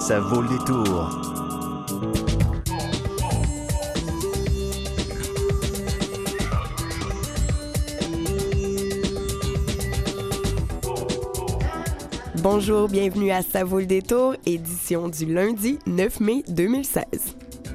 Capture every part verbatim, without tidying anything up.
Ça vaut le détour. Bonjour, bienvenue à Ça vaut le détour, édition du lundi neuf mai deux mille seize.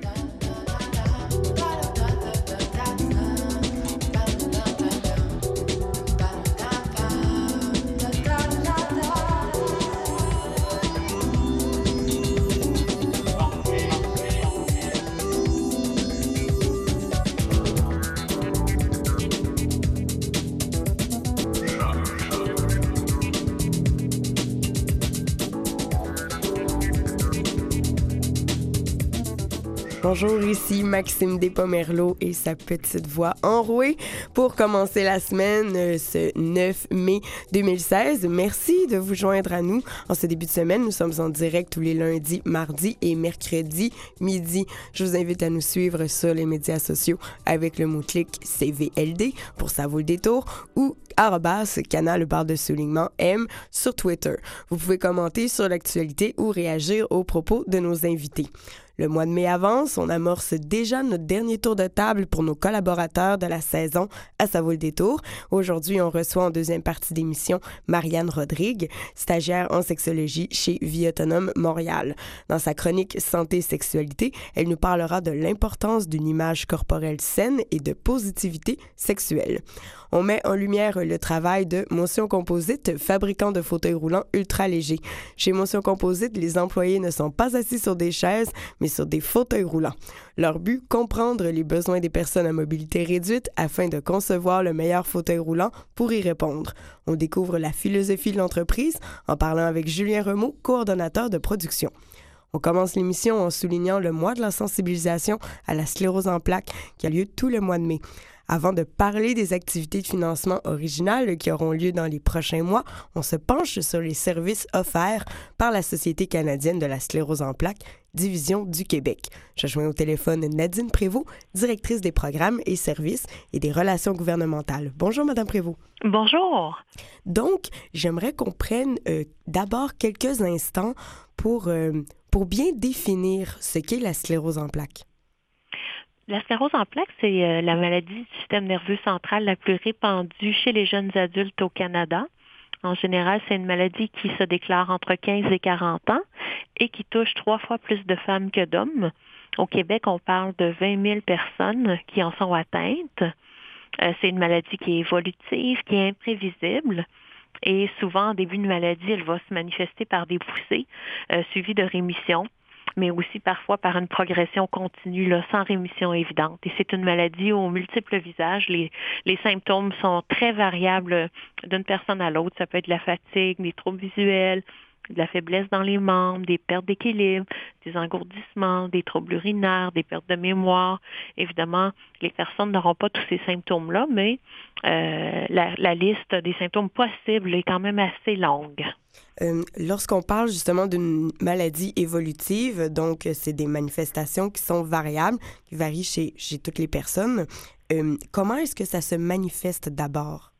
Bonjour, ici Maxime Despomerleau et sa petite voix enrouée pour commencer la semaine euh, ce neuf mai deux mille seize. Merci de vous joindre à nous en ce début de semaine. Nous sommes en direct tous les lundis, mardis et mercredis midi. Je vous invite à nous suivre sur les médias sociaux avec le mot-clic C V L D pour Ça vaut le détour ou arrobas canal barre de soulignement M sur Twitter. Vous pouvez commenter sur l'actualité ou réagir aux propos de nos invités. Le mois de mai avance, on amorce déjà notre dernier tour de table pour nos collaborateurs de la saison à Ça vaut le détour. Aujourd'hui, on reçoit en deuxième partie d'émission Marianne Rodrigue, stagiaire en sexologie chez Vie Autonome Montréal. Dans sa chronique Santé et sexualité, elle nous parlera de l'importance d'une image corporelle saine et de positivité sexuelle. On met en lumière le travail de Motion Composite, fabricant de fauteuils roulants ultra légers. Chez Motion Composite, les employés ne sont pas assis sur des chaises, mais sur des fauteuils roulants. Leur but, comprendre les besoins des personnes à mobilité réduite afin de concevoir le meilleur fauteuil roulant pour y répondre. On découvre la philosophie de l'entreprise en parlant avec Julien Remeau, coordonnateur de production. On commence l'émission en soulignant le mois de la sensibilisation à la sclérose en plaques qui a lieu tout le mois de mai. Avant de parler des activités de financement originales qui auront lieu dans les prochains mois, on se penche sur les services offerts par la Société canadienne de la sclérose en plaques, Division du Québec. Je joins au téléphone Nadine Prévost, directrice des programmes et services et des relations gouvernementales. Bonjour, Madame Prévost. Bonjour. Donc, j'aimerais qu'on prenne euh, d'abord quelques instants pour, euh, pour bien définir ce qu'est la sclérose en plaques. La sclérose en plaques, c'est euh, la maladie du système nerveux central la plus répandue chez les jeunes adultes au Canada. En général, c'est une maladie qui se déclare entre quinze et quarante ans et qui touche trois fois plus de femmes que d'hommes. Au Québec, on parle de vingt mille personnes qui en sont atteintes. Euh, c'est une maladie qui est évolutive, qui est imprévisible. Et souvent, en début de maladie, elle va se manifester par des poussées euh, suivies de rémissions, mais aussi parfois par une progression continue, là, sans rémission évidente. Et c'est une maladie aux multiples visages. Les, les symptômes sont très variables d'une personne à l'autre. Ça peut être de la fatigue, des troubles visuels, de la faiblesse dans les membres, des pertes d'équilibre, des engourdissements, des troubles urinaires, des pertes de mémoire. Évidemment, les personnes n'auront pas tous ces symptômes-là, mais euh, la, la liste des symptômes possibles est quand même assez longue. Euh, lorsqu'on parle justement d'une maladie évolutive, donc c'est des manifestations qui sont variables, qui varient chez, chez toutes les personnes, euh, comment est-ce que ça se manifeste d'abord?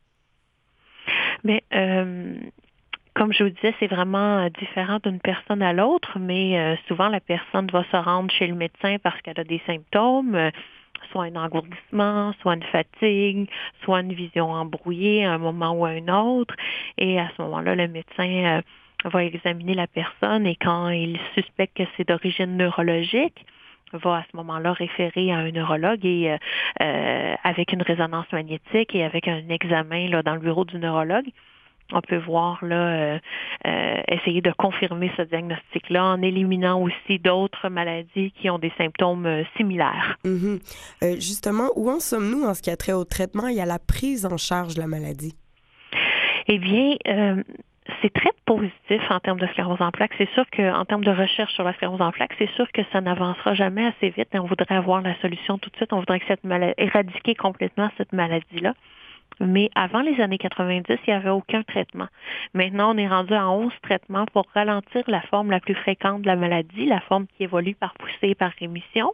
Bien, euh, comme je vous disais, c'est vraiment différent d'une personne à l'autre, mais euh, souvent la personne va se rendre chez le médecin parce qu'elle a des symptômes, euh, soit un engourdissement, soit une fatigue, soit une vision embrouillée à un moment ou à un autre. Et à ce moment-là, le médecin euh, va examiner la personne et quand il suspecte que c'est d'origine neurologique, va à ce moment-là référer à un neurologue et euh, euh, avec une résonance magnétique et avec un examen là, dans le bureau du neurologue, on peut voir, là, euh, euh, essayer de confirmer ce diagnostic-là en éliminant aussi d'autres maladies qui ont des symptômes euh, similaires. Mm-hmm. Euh, justement, où en sommes-nous en ce qui a trait au traitement et à la prise en charge de la maladie? Eh bien, euh, c'est très positif en termes de sclérose en plaques. C'est sûr qu'en termes de recherche sur la sclérose en plaques, c'est sûr que ça n'avancera jamais assez vite. On voudrait avoir la solution tout de suite. On voudrait que cette maladie, éradiquer complètement cette maladie-là. Mais avant les années quatre-vingt-dix, il n'y avait aucun traitement. Maintenant, on est rendu à onze traitements pour ralentir la forme la plus fréquente de la maladie, la forme qui évolue par poussée et par rémission.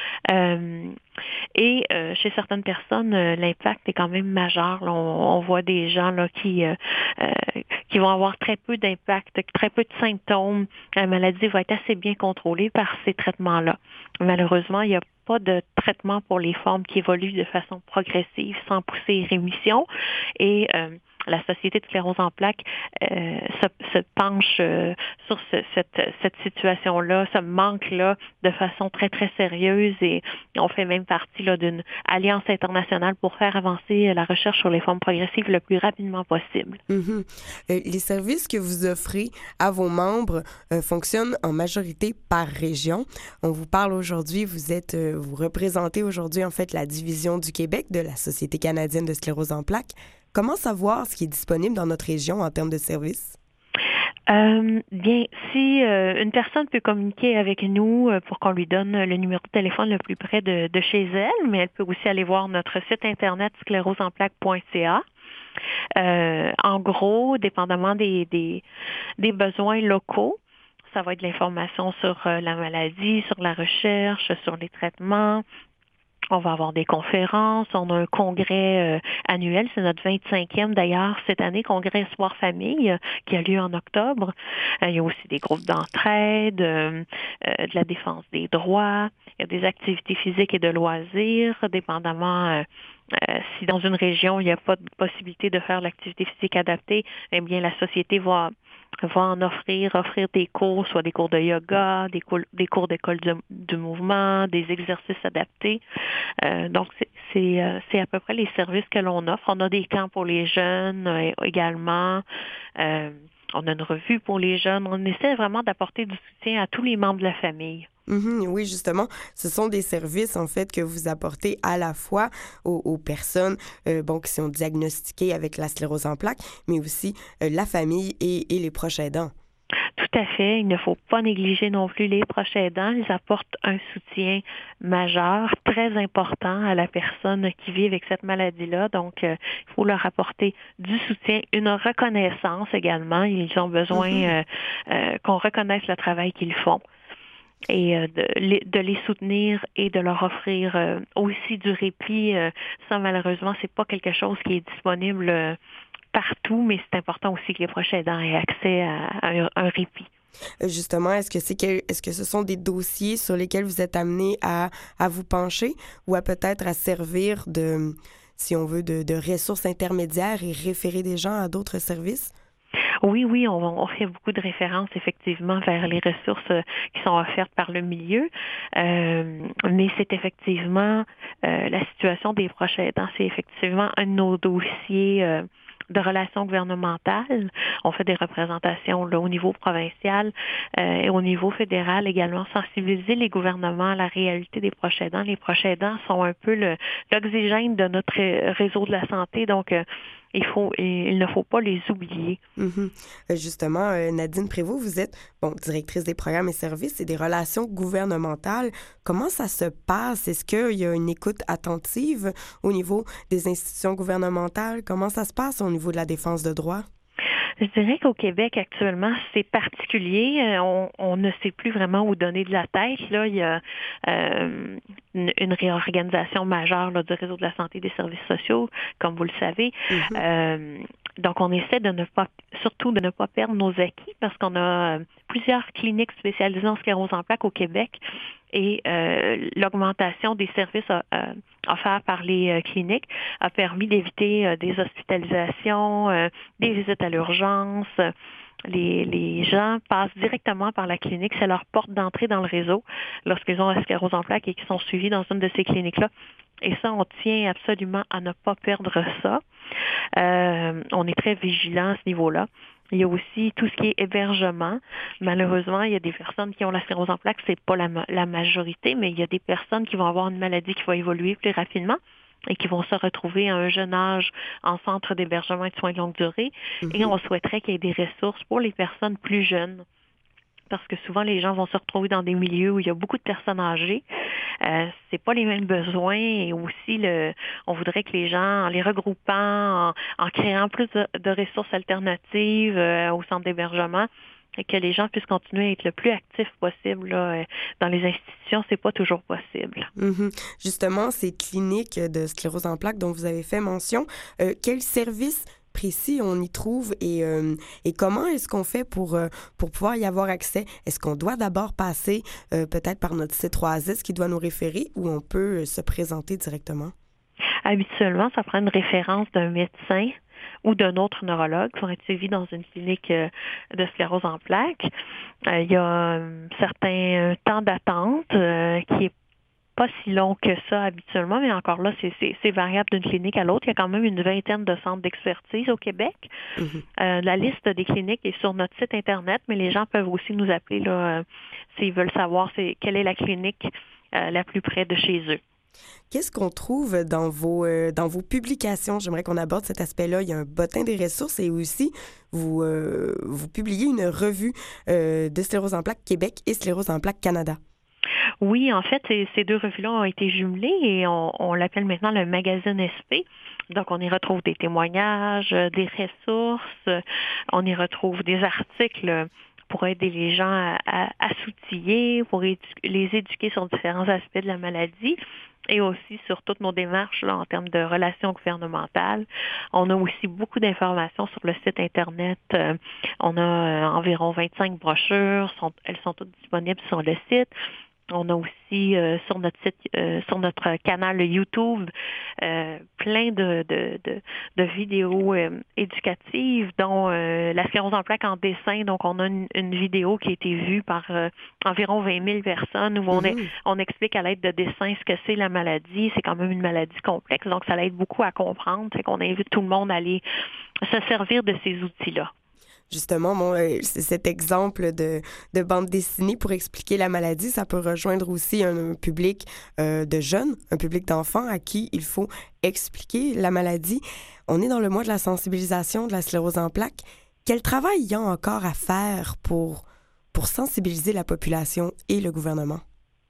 Euh, et euh, chez certaines personnes, euh, l'impact est quand même majeur. Là, on, on voit des gens là, qui, euh, euh, qui vont avoir très peu d'impact, très peu de symptômes. La maladie va être assez bien contrôlée par ces traitements-là. Malheureusement, il y a pas de traitement pour les formes qui évoluent de façon progressive, sans poussée et rémission. Et euh, la Société de sclérose en plaques euh, se, se penche euh, sur ce, cette, cette situation-là, ce manque-là, de façon très, très sérieuse. Et on fait même partie là, d'une alliance internationale pour faire avancer la recherche sur les formes progressives le plus rapidement possible. Mm-hmm. Euh, les services que vous offrez à vos membres euh, fonctionnent en majorité par région. On vous parle aujourd'hui, vous êtes, euh, vous représentez aujourd'hui en fait la division du Québec de la Société canadienne de sclérose en plaques. Comment savoir ce qui est disponible dans notre région en termes de services? Euh, bien, si euh, une personne peut communiquer avec nous euh, pour qu'on lui donne le numéro de téléphone le plus près de, de chez elle, mais elle peut aussi aller voir notre site internet sclérose en plaques point c a. Euh, en gros, dépendamment des, des, des besoins locaux, ça va être de l'information sur euh, la maladie, sur la recherche, sur les traitements. On va avoir des conférences, on a un congrès euh, annuel, c'est notre vingt-cinquième d'ailleurs cette année, congrès Espoir Famille, euh, qui a lieu en octobre. Euh, il y a aussi des groupes d'entraide, euh, euh, de la défense des droits, il y a des activités physiques et de loisirs, dépendamment euh, euh, si dans une région il n'y a pas de possibilité de faire l'activité physique adaptée, eh bien la société va va en offrir, offrir des cours, soit des cours de yoga, des cours, des cours d'école de, de mouvement, des exercices adaptés. Euh, donc, c'est, c'est, euh, c'est à peu près les services que l'on offre. On a des camps pour les jeunes euh, également. Euh, on a une revue pour les jeunes. On essaie vraiment d'apporter du soutien à tous les membres de la famille. Mm-hmm, oui, justement, ce sont des services, en fait, que vous apportez à la fois aux, aux personnes euh, bon, qui sont diagnostiquées avec la sclérose en plaques, mais aussi euh, la famille et, et les proches aidants. Tout à fait. Il ne faut pas négliger non plus les proches aidants. Ils apportent un soutien majeur, très important à la personne qui vit avec cette maladie-là. Donc, euh, il faut leur apporter du soutien, une reconnaissance également. Ils ont besoin mm-hmm. euh, euh, qu'on reconnaisse le travail qu'ils font. Et euh, de, les, de les soutenir et de leur offrir euh, aussi du répit. Euh, ça, malheureusement, c'est pas quelque chose qui est disponible euh, partout, mais c'est important aussi que les proches aidants aient accès à, à un, un répit. Justement, est-ce que c'est que, est-ce que ce sont des dossiers sur lesquels vous êtes amenés à, à vous pencher ou à peut-être à servir de, si on veut, de, de ressources intermédiaires et référer des gens à d'autres services? Oui, oui, on, on fait beaucoup de références effectivement vers les ressources euh, qui sont offertes par le milieu, euh, mais c'est effectivement euh, la situation des proches aidants, c'est effectivement un de nos dossiers euh, de relations gouvernementales. On fait des représentations là, au niveau provincial euh, et au niveau fédéral également, sensibiliser les gouvernements à la réalité des proches aidants. Les proches aidants sont un peu le, l'oxygène de notre réseau de la santé, donc euh, Il, faut, il ne faut pas les oublier. Mm-hmm. Justement, Nadine Prévost, vous êtes bon, directrice des programmes et services et des relations gouvernementales. Comment ça se passe? Est-ce qu'il y a une écoute attentive au niveau des institutions gouvernementales? Comment ça se passe au niveau de la défense de droits? Je dirais qu'au Québec, actuellement, c'est particulier. On, on ne sait plus vraiment où donner de la tête. Là, il y a euh, une, une réorganisation majeure là, du réseau de la santé et des services sociaux, comme vous le savez. Mm-hmm. Euh, donc, on essaie de ne pas, surtout de ne pas perdre nos acquis parce qu'on a plusieurs cliniques spécialisées en sclérose en plaques au Québec. Et euh, l'augmentation des services euh, offerts par les euh, cliniques a permis d'éviter euh, des hospitalisations, euh, des visites à l'urgence. Les, les gens passent directement par la clinique. C'est leur porte d'entrée dans le réseau lorsqu'ils ont la sclérose en plaques et qu'ils sont suivis dans une de ces cliniques-là. Et ça, on tient absolument à ne pas perdre ça. Euh, on est très vigilant à ce niveau-là. Il y a aussi tout ce qui est hébergement. Malheureusement, il y a des personnes qui ont la sclérose en plaques, c'est pas la, la majorité, mais il y a des personnes qui vont avoir une maladie qui va évoluer plus rapidement et qui vont se retrouver à un jeune âge en centre d'hébergement et de soins de longue durée. Mm-hmm. Et on souhaiterait qu'il y ait des ressources pour les personnes plus jeunes parce que souvent les gens vont se retrouver dans des milieux où il y a beaucoup de personnes âgées. Euh, c'est pas les mêmes besoins et aussi le, on voudrait que les gens, en les regroupant, en, en créant plus de, de ressources alternatives euh, au centre d'hébergement, et que les gens puissent continuer à être le plus actifs possible là, dans les institutions, c'est pas toujours possible. Mm-hmm. Justement, ces cliniques de sclérose en plaques dont vous avez fait mention, euh, quels services précis on y trouve et, euh, et comment est-ce qu'on fait pour, euh, pour pouvoir y avoir accès? Est-ce qu'on doit d'abord passer euh, peut-être par notre C trois S qui doit nous référer ou on peut euh, se présenter directement? Habituellement, ça prend une référence d'un médecin ou d'un autre neurologue pour être suivi dans une clinique euh, de sclérose en plaques. Euh, il y a un certain temps d'attente euh, qui est pas si long que ça habituellement, mais encore là, c'est, c'est, c'est variable d'une clinique à l'autre. Il y a quand même une vingtaine de centres d'expertise au Québec. Mm-hmm. Euh, la liste des cliniques est sur notre site Internet, mais les gens peuvent aussi nous appeler là, euh, s'ils veulent savoir c'est, quelle est la clinique euh, la plus près de chez eux. Qu'est-ce qu'on trouve dans vos, euh, dans vos publications? J'aimerais qu'on aborde cet aspect-là. Il y a un bottin des ressources et aussi, vous, euh, vous publiez une revue euh, de Sclérose en plaques Québec et Sclérose en plaques Canada. Oui, en fait, ces deux revues-là ont été jumelées et on, on l'appelle maintenant le magazine S P. Donc, on y retrouve des témoignages, des ressources, on y retrouve des articles pour aider les gens à, à, à s'outiller, pour édu- les éduquer sur différents aspects de la maladie et aussi sur toutes nos démarches là, en termes de relations gouvernementales. On a aussi beaucoup d'informations sur le site Internet. Euh, on a euh, environ vingt-cinq brochures. Sont, elles sont toutes disponibles sur le site. On a aussi euh, sur notre site, euh, sur notre canal YouTube, euh, plein de, de, de, de vidéos euh, éducatives, dont euh, la sclérose en plaques en dessin. Donc, on a une, une vidéo qui a été vue par euh, environ vingt mille personnes où on, est, on explique à l'aide de dessins ce que c'est la maladie. C'est quand même une maladie complexe, donc ça l'aide beaucoup à comprendre. C'est qu'on invite tout le monde à aller se servir de ces outils-là. Justement, bon, euh, cet exemple de, de bande dessinée pour expliquer la maladie, ça peut rejoindre aussi un, un public euh, de jeunes, un public d'enfants à qui il faut expliquer la maladie. On est dans le mois de la sensibilisation de la sclérose en plaques. Quel travail il y a encore à faire pour, pour sensibiliser la population et le gouvernement?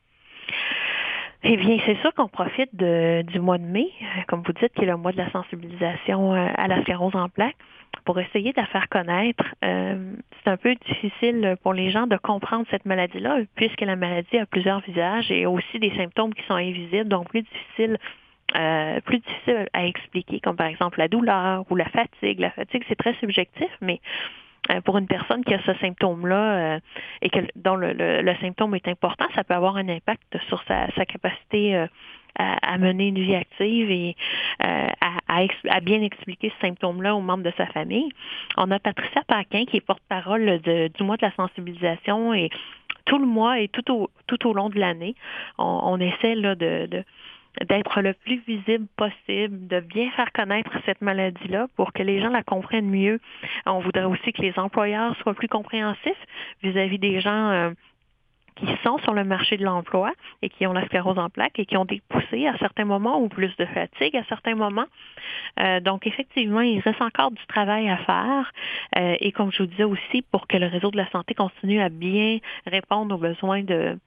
Eh bien, c'est sûr qu'on profite de, du mois de mai, comme vous dites, qui est le mois de la sensibilisation à la sclérose en plaques, pour essayer de la faire connaître. Euh, c'est un peu difficile pour les gens de comprendre cette maladie-là, puisque la maladie a plusieurs visages et aussi des symptômes qui sont invisibles, donc plus difficile, euh, plus difficile à expliquer, comme par exemple la douleur ou la fatigue. La fatigue, c'est très subjectif, mais pour une personne qui a ce symptôme-là euh, et que, dont le, le, le symptôme est important, ça peut avoir un impact sur sa, sa capacité euh, à, à mener une vie active et euh, à, à, ex, à bien expliquer ce symptôme-là aux membres de sa famille. On a Patricia Paquin qui est porte-parole de, du mois de la sensibilisation et tout le mois et tout au, tout au long de l'année, on, on essaie là, de... de d'être le plus visible possible, de bien faire connaître cette maladie-là pour que les gens la comprennent mieux. On voudrait aussi que les employeurs soient plus compréhensifs vis-à-vis des gens euh, qui sont sur le marché de l'emploi et qui ont la sclérose en plaques et qui ont des poussées à certains moments ou plus de fatigue à certains moments. Euh, donc, effectivement, il reste encore du travail à faire. Euh, et comme je vous disais aussi, pour que le réseau de la santé continue à bien répondre aux besoins de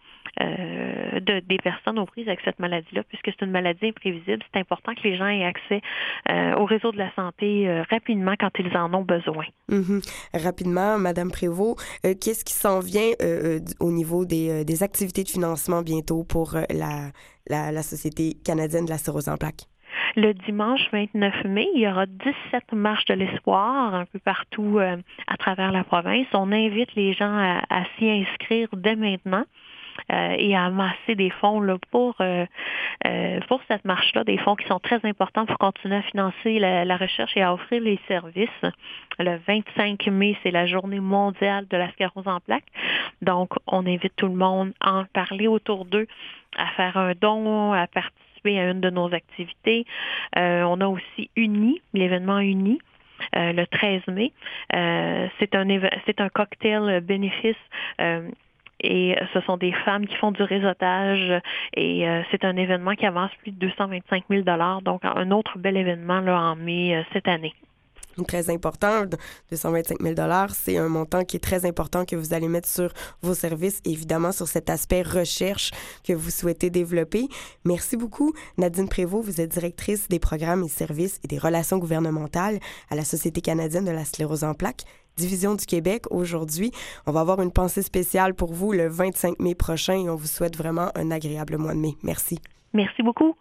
Euh, de, des personnes aux prises avec cette maladie-là, puisque c'est une maladie imprévisible, c'est important que les gens aient accès euh, au réseau de la santé euh, rapidement quand ils en ont besoin. Mm-hmm. Rapidement, Madame Prévost, euh, qu'est-ce qui s'en vient euh, au niveau des, euh, des activités de financement bientôt pour euh, la, la, la Société canadienne de la sclérose en plaques? Le dimanche vingt-neuf mai, il y aura dix-sept marches de l'espoir un peu partout euh, à travers la province. On invite les gens à, à s'y inscrire dès maintenant. Euh, et à amasser des fonds là, pour, euh, euh, pour cette marche-là, des fonds qui sont très importants pour continuer à financer la, la recherche et à offrir les services. Le vingt-cinq mai, c'est la journée mondiale de la sclérose en plaques. Donc, on invite tout le monde à en parler autour d'eux, à faire un don, à participer à une de nos activités. Euh, on a aussi Uni, l'événement Uni. Euh, le treize mai, euh, c'est un, éve- c'est un cocktail bénéfice euh, et ce sont des femmes qui font du réseautage et euh, c'est un événement qui avance plus de deux cent vingt-cinq mille dollars, donc un autre bel événement là, en mai euh, cette année. très important, deux cent vingt-cinq mille dollars, c'est un montant qui est très important que vous allez mettre sur vos services, évidemment sur cet aspect recherche que vous souhaitez développer. Merci beaucoup, Nadine Prévost. Vous êtes directrice des programmes et services et des relations gouvernementales à la Société canadienne de la sclérose en plaques, Division du Québec. Aujourd'hui, on va avoir une pensée spéciale pour vous le vingt-cinq mai prochain et on vous souhaite vraiment un agréable mois de mai. Merci. Merci beaucoup.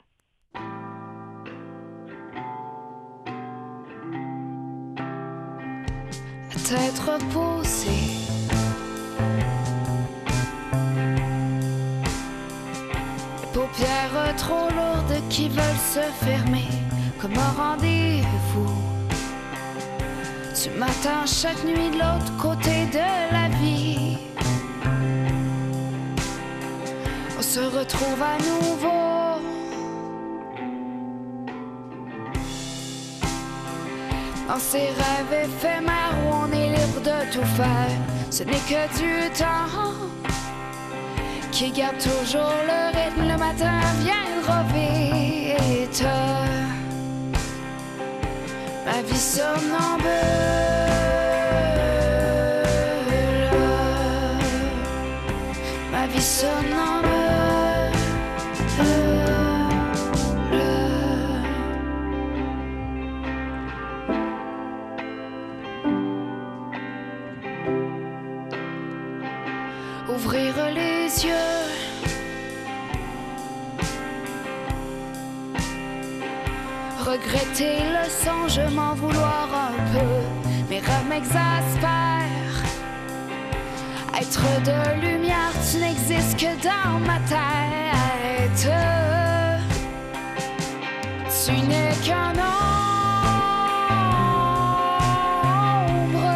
Tête reposée, paupières trop lourdes qui veulent se fermer comme un rendez-vous. Tu m'attends chaque nuit de l'autre côté de la vie. On se retrouve à nouveau. Dans ces rêves éphémères où on est libre de tout faire, ce n'est que du temps qui garde toujours le rythme. Le matin viendra vite. Ma vie somnambule, ma vie somnambule. Ouvrir les yeux, regretter le songe, m'en vouloir un peu, mes rêves m'exaspèrent. Être de lumière, tu n'existes que dans ma tête. Tu n'es qu'un ombre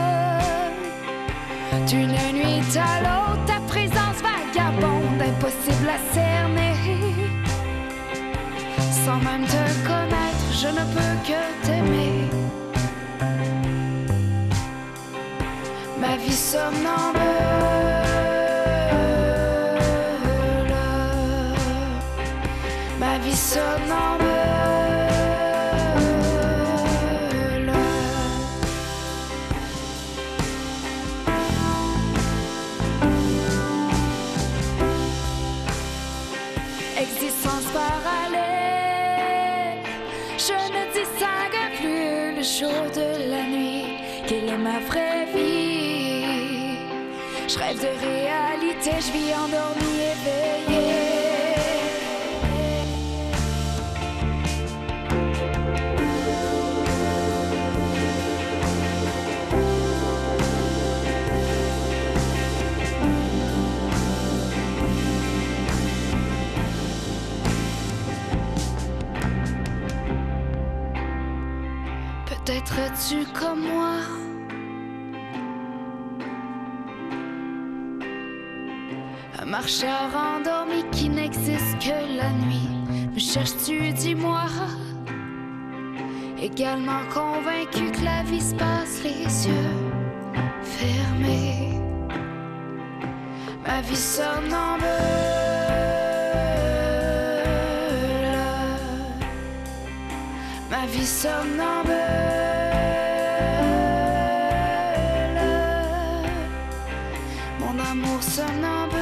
d'une nuit à l'autre. Ta présence vagabonde, impossible à cerner. Sans même te connaître, je ne peux que t'aimer. Ma vie somnambule, ma vie somnambule. Existence parallèle, je ne distingue plus le jour de la nuit. Quelle est ma vraie vie? Je rêve de réalité, je vis endormi, éveillé. Peut-être es-tu comme moi, un marcheur endormi qui n'existe que la nuit. Me cherches-tu, dis-moi, également convaincu que la vie se passe les yeux fermés. Ma vie somnambule, ma vie somnambule. Mon amour somnambule.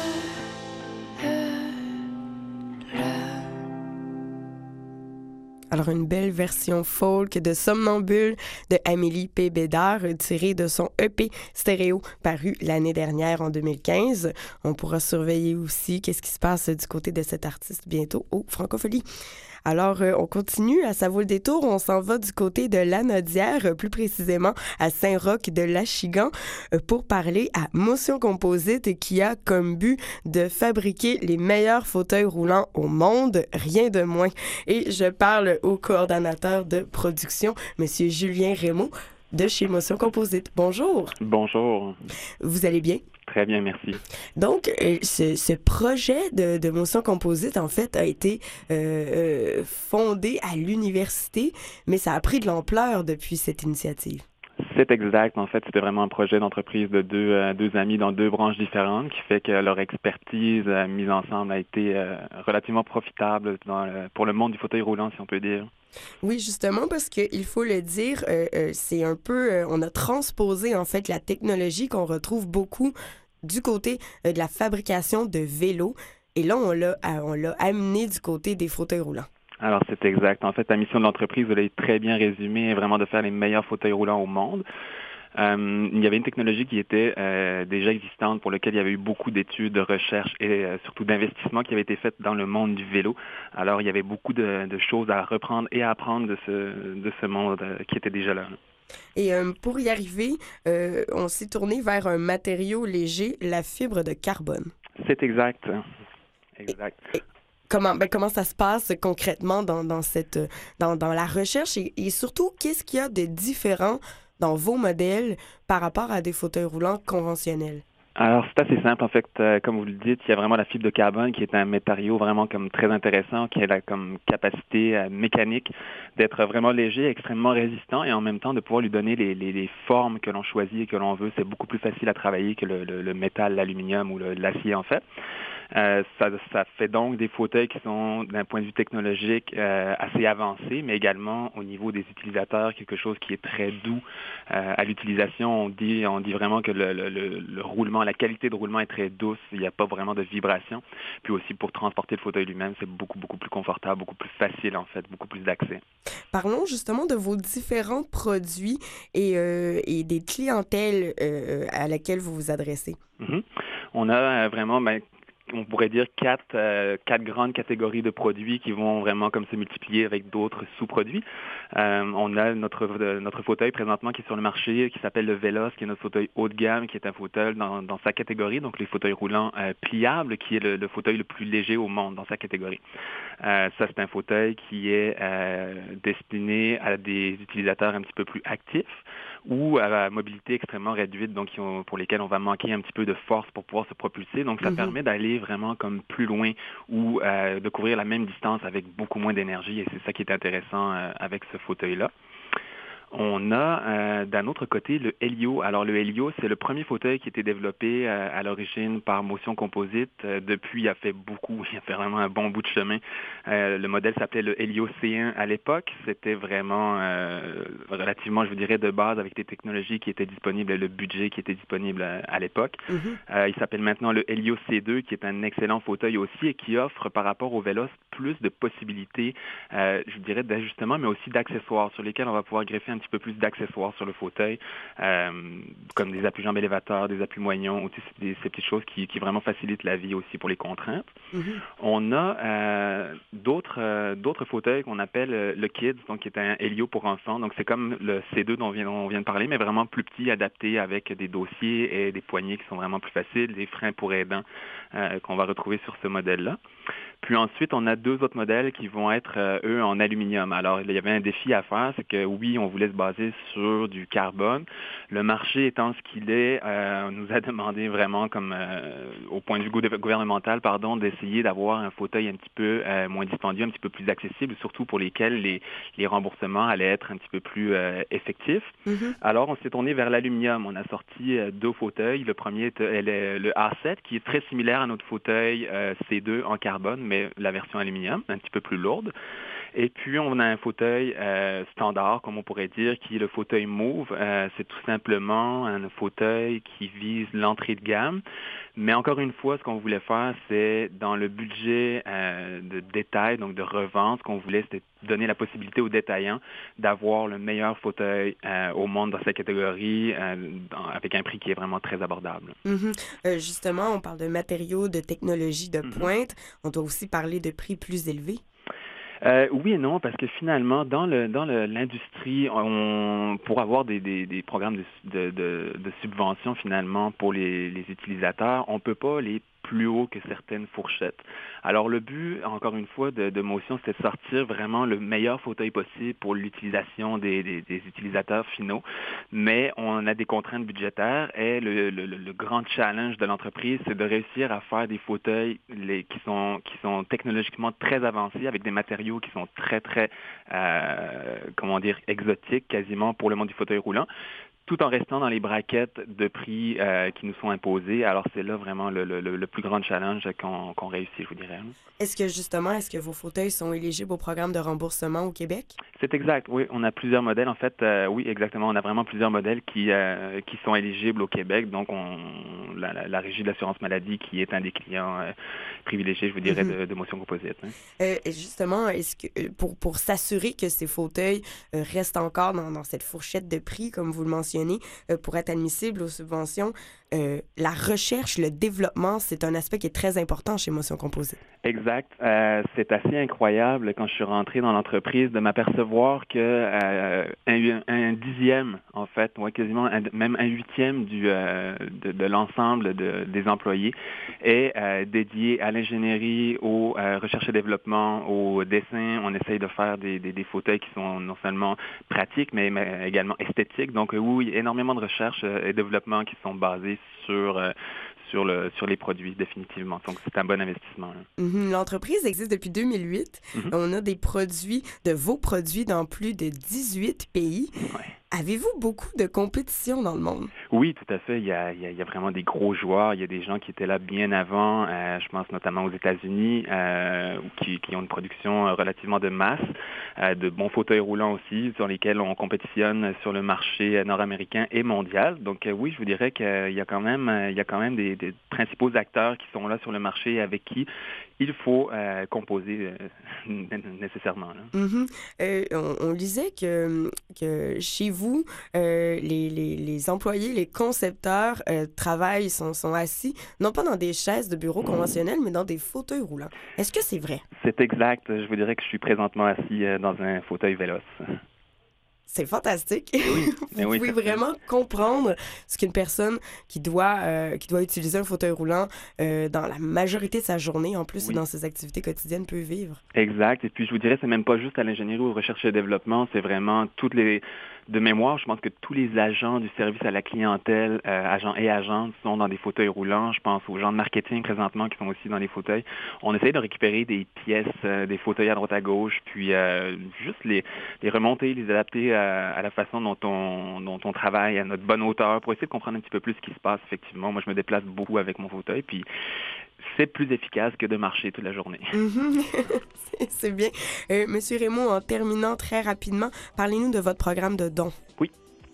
Alors, une belle version folk de Somnambule de Amélie P. Bédard, tirée de son E P stéréo paru l'année dernière en deux mille quinze. On pourra surveiller aussi qu'est-ce qui se passe du côté de cet artiste bientôt au Francophonie. Alors, euh, on continue à Ça vaut le détour. On s'en va du côté de Lanaudière, euh, plus précisément à Saint-Roch de l'Achigan, euh, pour parler à Motion Composite qui a comme but de fabriquer les meilleurs fauteuils roulants au monde, rien de moins. Et je parle au coordonnateur de production, M. Julien Rémaux, de chez Motion Composite. Bonjour. Bonjour. Vous allez bien? Très bien, merci. Donc, euh, ce, ce projet de, de Motion Composite, en fait, a été euh, euh, fondé à l'université, mais ça a pris de l'ampleur depuis cette initiative. C'est exact. En fait, c'était vraiment un projet d'entreprise de deux, euh, deux amis dans deux branches différentes qui fait que leur expertise euh, mise ensemble a été euh, relativement profitable dans le, pour le monde du fauteuil roulant, si on peut dire. Oui, justement, parce qu'il faut le dire, euh, euh, c'est un peu, euh, on a transposé en fait la technologie qu'on retrouve beaucoup du côté euh, de la fabrication de vélos. Et là, on l'a, on l'a amené du côté des fauteuils roulants. Alors, c'est exact. En fait, la mission de l'entreprise, vous l'avez très bien résumée, est vraiment de faire les meilleurs fauteuils roulants au monde. Euh, il y avait une technologie qui était euh, déjà existante, pour laquelle il y avait eu beaucoup d'études, de recherches et euh, surtout d'investissements qui avaient été faits dans le monde du vélo. Alors, il y avait beaucoup de, de choses à reprendre et à apprendre de ce, de ce monde euh, qui était déjà là. Et euh, pour y arriver, euh, on s'est tourné vers un matériau léger, la fibre de carbone. C'est exact. Exact. Et, et comment, ben, comment ça se passe concrètement dans, dans, cette, dans, dans la recherche et, et surtout, qu'est-ce qu'il y a de différent dans vos modèles par rapport à des fauteuils roulants conventionnels? Alors, c'est assez simple. En fait, euh, comme vous le dites, il y a vraiment la fibre de carbone qui est un matériau vraiment comme très intéressant, qui a la comme capacité euh, mécanique d'être vraiment léger, extrêmement résistant et en même temps de pouvoir lui donner les, les, les formes que l'on choisit et que l'on veut. C'est beaucoup plus facile à travailler que le, le, le métal, l'aluminium ou le, l'acier, en fait. Euh, ça, ça fait donc des fauteuils qui sont, d'un point de vue technologique, euh, assez avancés, mais également au niveau des utilisateurs, quelque chose qui est très doux euh, à l'utilisation. On dit, on dit vraiment que le, le, le roulement, la qualité de roulement est très douce, il n'y a pas vraiment de vibration. Puis aussi, pour transporter le fauteuil lui-même, c'est beaucoup, beaucoup plus confortable, beaucoup plus facile, en fait, beaucoup plus d'accès. Parlons justement de vos différents produits et, euh, et des clientèles euh, à laquelle vous vous adressez. Mm-hmm. On a euh, vraiment... Ben, on pourrait dire quatre, euh, quatre grandes catégories de produits qui vont vraiment comme se multiplier avec d'autres sous-produits. Euh, on a notre, notre fauteuil présentement qui est sur le marché, qui s'appelle le Veloz, qui est notre fauteuil haut de gamme, qui est un fauteuil dans, dans sa catégorie, donc les fauteuils roulants euh, pliables, qui est le, le fauteuil le plus léger au monde dans sa catégorie. Euh, ça, c'est un fauteuil qui est euh, destiné à des utilisateurs un petit peu plus actifs ou à la mobilité extrêmement réduite, donc qui ont, pour lesquels on va manquer un petit peu de force pour pouvoir se propulser. Donc, ça mm-hmm. permet d'aller vraiment comme plus loin ou euh, de couvrir la même distance avec beaucoup moins d'énergie et c'est ça qui est intéressant euh, avec ce fauteuil-là. On a euh, d'un autre côté le Helio. Alors le Helio, c'est le premier fauteuil qui a été développé euh, à l'origine par Motion Composite. Euh, depuis, il a fait beaucoup, il a fait vraiment un bon bout de chemin. Euh, le modèle s'appelait le Helio C un à l'époque. C'était vraiment euh, relativement, je vous dirais, de base avec les technologies qui étaient disponibles et le budget qui était disponible à, à l'époque. Mm-hmm. Euh, il s'appelle maintenant le Helio C deux, qui est un excellent fauteuil aussi et qui offre par rapport au Veloz plus de possibilités, euh, je dirais, d'ajustement, mais aussi d'accessoires sur lesquels on va pouvoir greffer un un petit peu plus d'accessoires sur le fauteuil, euh, comme des appuis-jambes élévateurs, des appuis-moignons, ou des, ces petites choses qui, qui vraiment facilitent la vie aussi pour les contraintes. Mm-hmm. On a euh, d'autres, euh, d'autres fauteuils qu'on appelle euh, le Kids, donc qui est un Helio pour enfants. Donc c'est comme le C deux dont on vient, on vient de parler, mais vraiment plus petit, adapté avec des dossiers et des poignées qui sont vraiment plus faciles, des freins pour aidants euh, qu'on va retrouver sur ce modèle-là. Puis ensuite, on a deux autres modèles qui vont être, euh, eux, en aluminium. Alors, il y avait un défi à faire, c'est que oui, on voulait se baser sur du carbone. Le marché étant ce qu'il est, euh, on nous a demandé vraiment, comme euh, au point de vue gouvernemental, pardon, d'essayer d'avoir un fauteuil un petit peu euh, moins dispendieux, un petit peu plus accessible, surtout pour lesquels les, les remboursements allaient être un petit peu plus euh, effectifs. Mm-hmm. Alors, on s'est tourné vers l'aluminium. On a sorti euh, deux fauteuils. Le premier est euh, le A sept, qui est très similaire à notre fauteuil euh, C deux en carbone, mais la version aluminium, un petit peu plus lourde. Et puis, on a un fauteuil euh, standard, comme on pourrait dire, qui est le fauteuil Move. Euh, c'est tout simplement un fauteuil qui vise l'entrée de gamme. Mais encore une fois, ce qu'on voulait faire, c'est dans le budget euh, de détail, donc de revente, ce qu'on voulait, c'était donner la possibilité aux détaillants d'avoir le meilleur fauteuil euh, au monde dans cette catégorie, euh, dans, avec un prix qui est vraiment très abordable. Mm-hmm. Euh, justement, on parle de matériaux, de technologies de pointe. Mm-hmm. On doit aussi parler de prix plus élevés. Euh, oui et non, parce que finalement, dans le dans le, l'industrie, on, pour avoir des, des, des programmes de, de, de, de subvention finalement pour les, les utilisateurs, on ne peut pas les plus haut que certaines fourchettes. Alors le but, encore une fois, de, de Motion, c'est de sortir vraiment le meilleur fauteuil possible pour l'utilisation des, des, des utilisateurs finaux, mais on a des contraintes budgétaires et le, le, le grand challenge de l'entreprise, c'est de réussir à faire des fauteuils les, qui sont qui sont technologiquement très avancés, avec des matériaux qui sont très, très, euh, comment dire, exotiques quasiment pour le monde du fauteuil roulant, tout en restant dans les braquettes de prix euh, qui nous sont imposées. Alors, c'est là vraiment le, le, le plus grand challenge qu'on, qu'on réussit, je vous dirais. Est-ce que, justement, est-ce que vos fauteuils sont éligibles au programme de remboursement au Québec? C'est exact, oui. On a plusieurs modèles. En fait, euh, oui, exactement. On a vraiment plusieurs modèles qui, euh, qui sont éligibles au Québec. Donc, on, la, la, la Régie de l'assurance maladie, qui est un des clients euh, privilégiés, je vous dirais, mm-hmm. de, de Motion Composite. Hein. Euh, justement, est-ce que pour, pour s'assurer que ces fauteuils euh, restent encore dans, dans cette fourchette de prix, comme vous le mentionnez, euh, pour être admissibles aux subventions, euh, la recherche, le développement, c'est un aspect qui est très important chez Motion Composite. Exact. Euh, c'est assez incroyable quand je suis rentré dans l'entreprise de m'apercevoir que euh, un, un dixième, en fait, ouais, quasiment un, même un huitième du, euh, de, de l'ensemble de, des employés est euh, dédié à l'ingénierie, au euh, recherche et développement, au dessin. On essaye de faire des, des, des fauteuils qui sont non seulement pratiques, mais, mais également esthétiques. Donc oui, énormément de recherche et développement qui sont basés sur euh, Sur, le, sur les produits, définitivement. Donc, c'est un bon investissement. Mm-hmm. L'entreprise existe depuis deux mille huit. Mm-hmm. On a des produits, de vos produits dans plus de dix-huit pays. Ouais. Avez-vous beaucoup de compétition dans le monde? Oui, tout à fait. Il y a, il y a, il y a vraiment des gros joueurs. Il y a des gens qui étaient là bien avant. Euh, je pense notamment aux États-Unis, euh, qui, qui ont une production relativement de masse, euh, de bons fauteuils roulants aussi, sur lesquels on compétitionne sur le marché nord-américain et mondial. Donc euh, oui, je vous dirais qu'il y a quand même, il y a quand même des, des principaux acteurs qui sont là sur le marché avec qui il faut euh, composer euh, nécessairement. Là. Mm-hmm. Euh, on, on lisait que, que chez vous, euh, les, les, les employés, les concepteurs euh, travaillent, sont, sont assis, non pas dans des chaises de bureau conventionnelles, mais dans des fauteuils roulants. Est-ce que c'est vrai? C'est exact. Je vous dirais que je suis présentement assis euh, dans un fauteuil véloce. C'est fantastique. Oui, Vous oui, pouvez vraiment comprendre ce qu'une personne qui doit, euh, qui doit utiliser un fauteuil roulant euh, dans la majorité de sa journée, en plus, oui. dans ses activités quotidiennes, peut vivre. Exact. Et puis, je vous dirais, c'est même pas juste à l'ingénierie ou recherche et développement, c'est vraiment toutes les... De mémoire, je pense que tous les agents du service à la clientèle, euh, agents et agentes, sont dans des fauteuils roulants. Je pense aux gens de marketing présentement qui sont aussi dans les fauteuils. On essaye de récupérer des pièces, euh, des fauteuils à droite à gauche, puis euh, juste les, les remonter, les adapter à, à la façon dont on, dont on travaille, à notre bonne hauteur, pour essayer de comprendre un petit peu plus ce qui se passe, effectivement. Moi, je me déplace beaucoup avec mon fauteuil, puis c'est plus efficace que de marcher toute la journée. Mm-hmm. c'est, c'est bien. Euh, Monsieur Raymond, en terminant très rapidement, parlez-nous de votre programme de dons. Oui.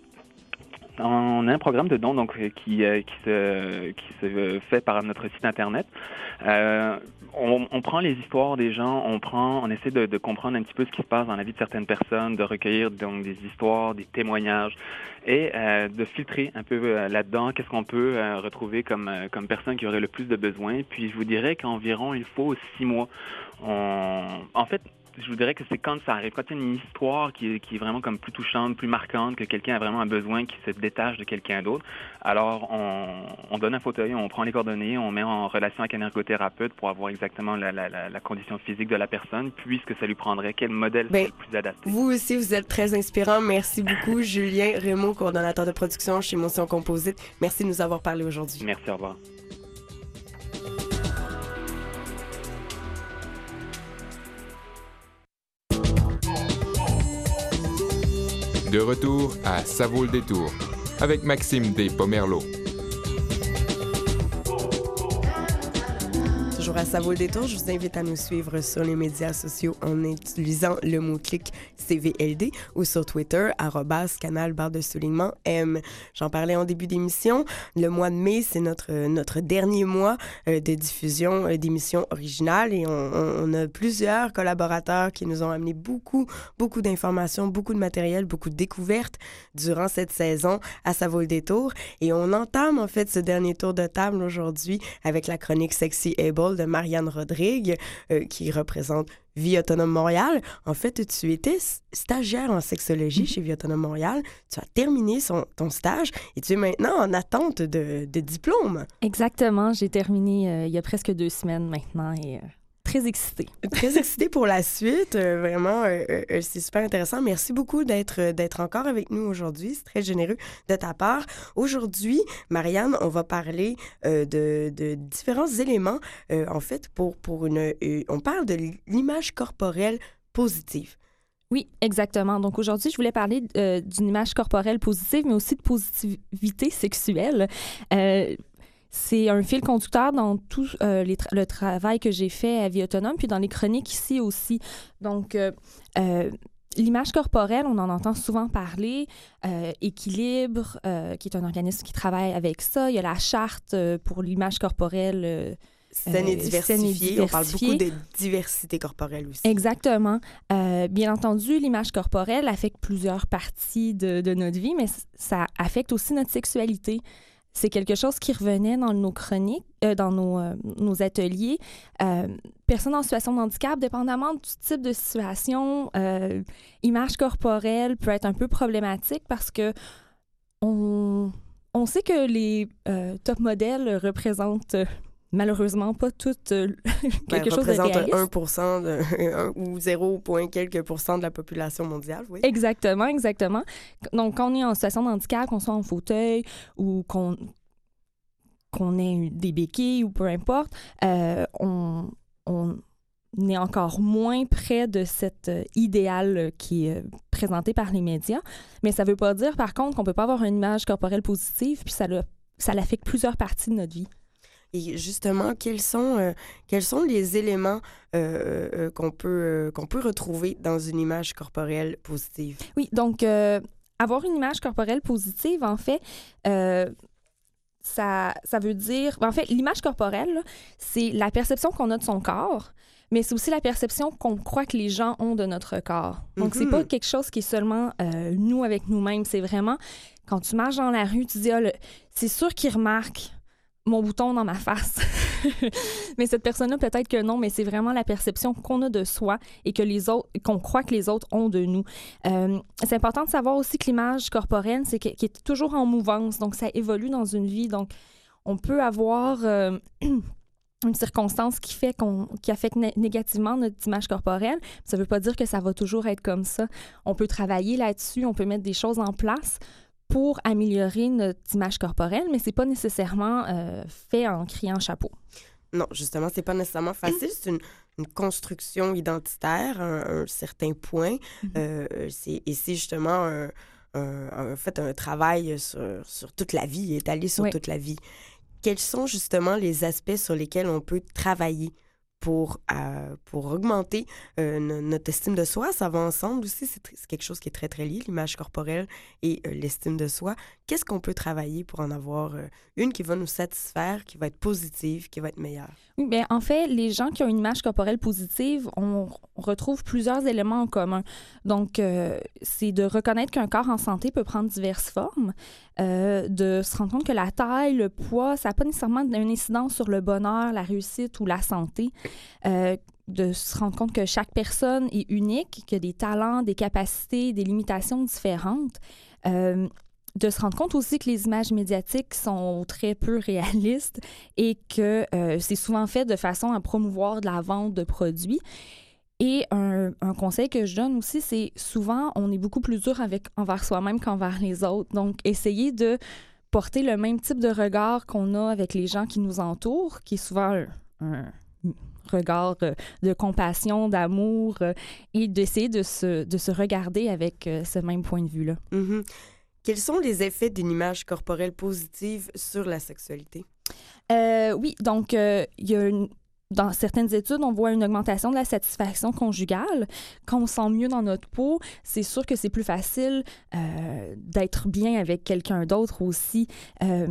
On a un programme de dons donc, qui, euh, qui, se, qui se fait par notre site Internet. Euh, on, on prend les histoires des gens, on prend, on essaie de, de comprendre un petit peu ce qui se passe dans la vie de certaines personnes, de recueillir donc des histoires, des témoignages et euh, de filtrer un peu euh, là-dedans qu'est-ce qu'on peut euh, retrouver comme, euh, comme personne qui aurait le plus de besoins. Puis je vous dirais qu'environ, il faut six mois. On, en fait, je vous dirais que c'est quand ça arrive, quand il y a une histoire qui est, qui est vraiment comme plus touchante, plus marquante, que quelqu'un a vraiment un besoin qui se détache de quelqu'un d'autre, alors on, on donne un fauteuil, on prend les coordonnées, on met en relation avec un ergothérapeute pour avoir exactement la, la, la, la condition physique de la personne, puis ce que ça lui prendrait, quel modèle ben, serait le plus adapté. Vous aussi, vous êtes très inspirant. Merci beaucoup, Julien Raymond, coordonnateur de production chez Motion Composite. Merci de nous avoir parlé aujourd'hui. Merci, au revoir. De retour à Ça vaut le détour avec Maxime Despomerleau. Toujours à Ça vaut le détour, je vous invite à nous suivre sur les médias sociaux en utilisant le mot-clic C V L D ou sur Twitter, arrobas canal barre de soulignement M. J'en parlais en début d'émission. Le mois de mai, c'est notre, notre dernier mois euh, de diffusion euh, d'émissions originales et on, on, on a plusieurs collaborateurs qui nous ont amené beaucoup, beaucoup d'informations, beaucoup de matériel, beaucoup de découvertes durant cette saison à Ça vaut le détour. Et on entame en fait ce dernier tour de table aujourd'hui avec la chronique Sexy Able de Marianne Rodrigue euh, qui représente Vie Autonome Montréal. En fait, tu étais stagiaire en sexologie mmh. chez Vie Autonome Montréal. Tu as terminé son, ton stage et tu es maintenant en attente de, de diplôme. Exactement. J'ai terminé euh, il y a presque deux semaines maintenant et... Euh... Très excitée. Très excitée pour la suite. Euh, vraiment, euh, euh, c'est super intéressant. Merci beaucoup d'être, d'être encore avec nous aujourd'hui. C'est très généreux de ta part. Aujourd'hui, Marianne, on va parler euh, de, de différents éléments. Euh, en fait, pour, pour une, euh, on parle de l'image corporelle positive. Oui, exactement. Donc aujourd'hui, je voulais parler euh, d'une image corporelle positive, mais aussi de positivité sexuelle. Euh, c'est un fil conducteur dans tout euh, les tra- le travail que j'ai fait à Vie autonome, puis dans les chroniques ici aussi. Donc, euh, euh, l'image corporelle, on en entend souvent parler. Euh, Équilibre, euh, qui est un organisme qui travaille avec ça. Il y a la charte euh, pour l'image corporelle euh, Saine et diversifiée. On parle beaucoup de diversité corporelle aussi. Exactement. Euh, bien entendu, l'image corporelle affecte plusieurs parties de, de notre vie, mais ça affecte aussi notre sexualité. C'est quelque chose qui revenait dans nos chroniques, euh, dans nos, euh, nos ateliers. Euh, personnes en situation de handicap, dépendamment du type de situation, euh, image corporelle peut être un peu problématique parce que on, on sait que les euh, top modèles représentent malheureusement pas toutes euh, quelque ben, chose de réaliste. Représente un pour cent de, un, ou zéro virgule quelques pourcents de la population mondiale, oui. Exactement, exactement. Donc, quand on est en situation de handicap, qu'on soit en fauteuil ou qu'on, qu'on ait des béquilles ou peu importe, euh, on, on est encore moins près de cet euh, idéal qui est euh, présenté par les médias. Mais ça ne veut pas dire, par contre, qu'on ne peut pas avoir une image corporelle positive, puis ça, ça l'affecte plusieurs parties de notre vie. Et justement, quels sont, euh, quels sont les éléments euh, euh, qu'on peut, euh, qu'on peut retrouver dans une image corporelle positive? Oui, donc, euh, avoir une image corporelle positive, en fait, euh, ça, ça veut dire... En fait, l'image corporelle, là, c'est la perception qu'on a de son corps, mais c'est aussi la perception qu'on croit que les gens ont de notre corps. Donc, mm-hmm. c'est pas quelque chose qui est seulement euh, nous avec nous-mêmes. C'est vraiment, quand tu marches dans la rue, tu dis, ah, le, c'est sûr qu'ils remarquent mon bouton dans ma face. Mais cette personne-là, peut-être que non, mais c'est vraiment la perception qu'on a de soi et que les autres, qu'on croit que les autres ont de nous. Euh, c'est important de savoir aussi que l'image corporelle, c'est qu'elle est toujours en mouvance, donc ça évolue dans une vie. Donc, on peut avoir euh, une circonstance qui fait qu'on, qui affecte né- négativement notre image corporelle. Ça ne veut pas dire que ça va toujours être comme ça. On peut travailler là-dessus, on peut mettre des choses en place pour améliorer notre image corporelle, mais c'est pas nécessairement euh, fait en criant chapeau. Non, justement, c'est pas nécessairement facile. C'est une, une construction identitaire à un, un certain point. Mm-hmm. Euh, c'est, et c'est justement un, un, en fait un travail sur, sur toute la vie, étalé sur oui. toute la vie. Quels sont justement les aspects sur lesquels on peut travailler pour, euh, pour augmenter euh, notre estime de soi? Ça va ensemble aussi, c'est, tr- c'est quelque chose qui est très, très lié, l'image corporelle et euh, l'estime de soi. Qu'est-ce qu'on peut travailler pour en avoir euh, une qui va nous satisfaire, qui va être positive, qui va être meilleure? Oui, bien, en fait, les gens qui ont une image corporelle positive, on, on retrouve plusieurs éléments en commun. Donc, euh, c'est de reconnaître qu'un corps en santé peut prendre diverses formes, euh, de se rendre compte que la taille, le poids, ça n'a pas nécessairement une incidence sur le bonheur, la réussite ou la santé. Euh, de se rendre compte que chaque personne est unique, qu'il y a des talents, des capacités, des limitations différentes. Euh, de se rendre compte aussi que les images médiatiques sont très peu réalistes et que euh, c'est souvent fait de façon à promouvoir de la vente de produits. Et un, un conseil que je donne aussi, c'est souvent, on est beaucoup plus dur avec, envers soi-même qu'envers les autres. Donc, essayez de porter le même type de regard qu'on a avec les gens qui nous entourent, qui est souvent un, un regard de compassion, d'amour, et d'essayer de se, de se regarder avec ce même point de vue-là. Mm-hmm. Quels sont les effets d'une image corporelle positive sur la sexualité? Euh, oui, donc il euh, y a une... Dans certaines études, on voit une augmentation de la satisfaction conjugale. Quand on se sent mieux dans notre peau, c'est sûr que c'est plus facile euh, d'être bien avec quelqu'un d'autre aussi. Euh,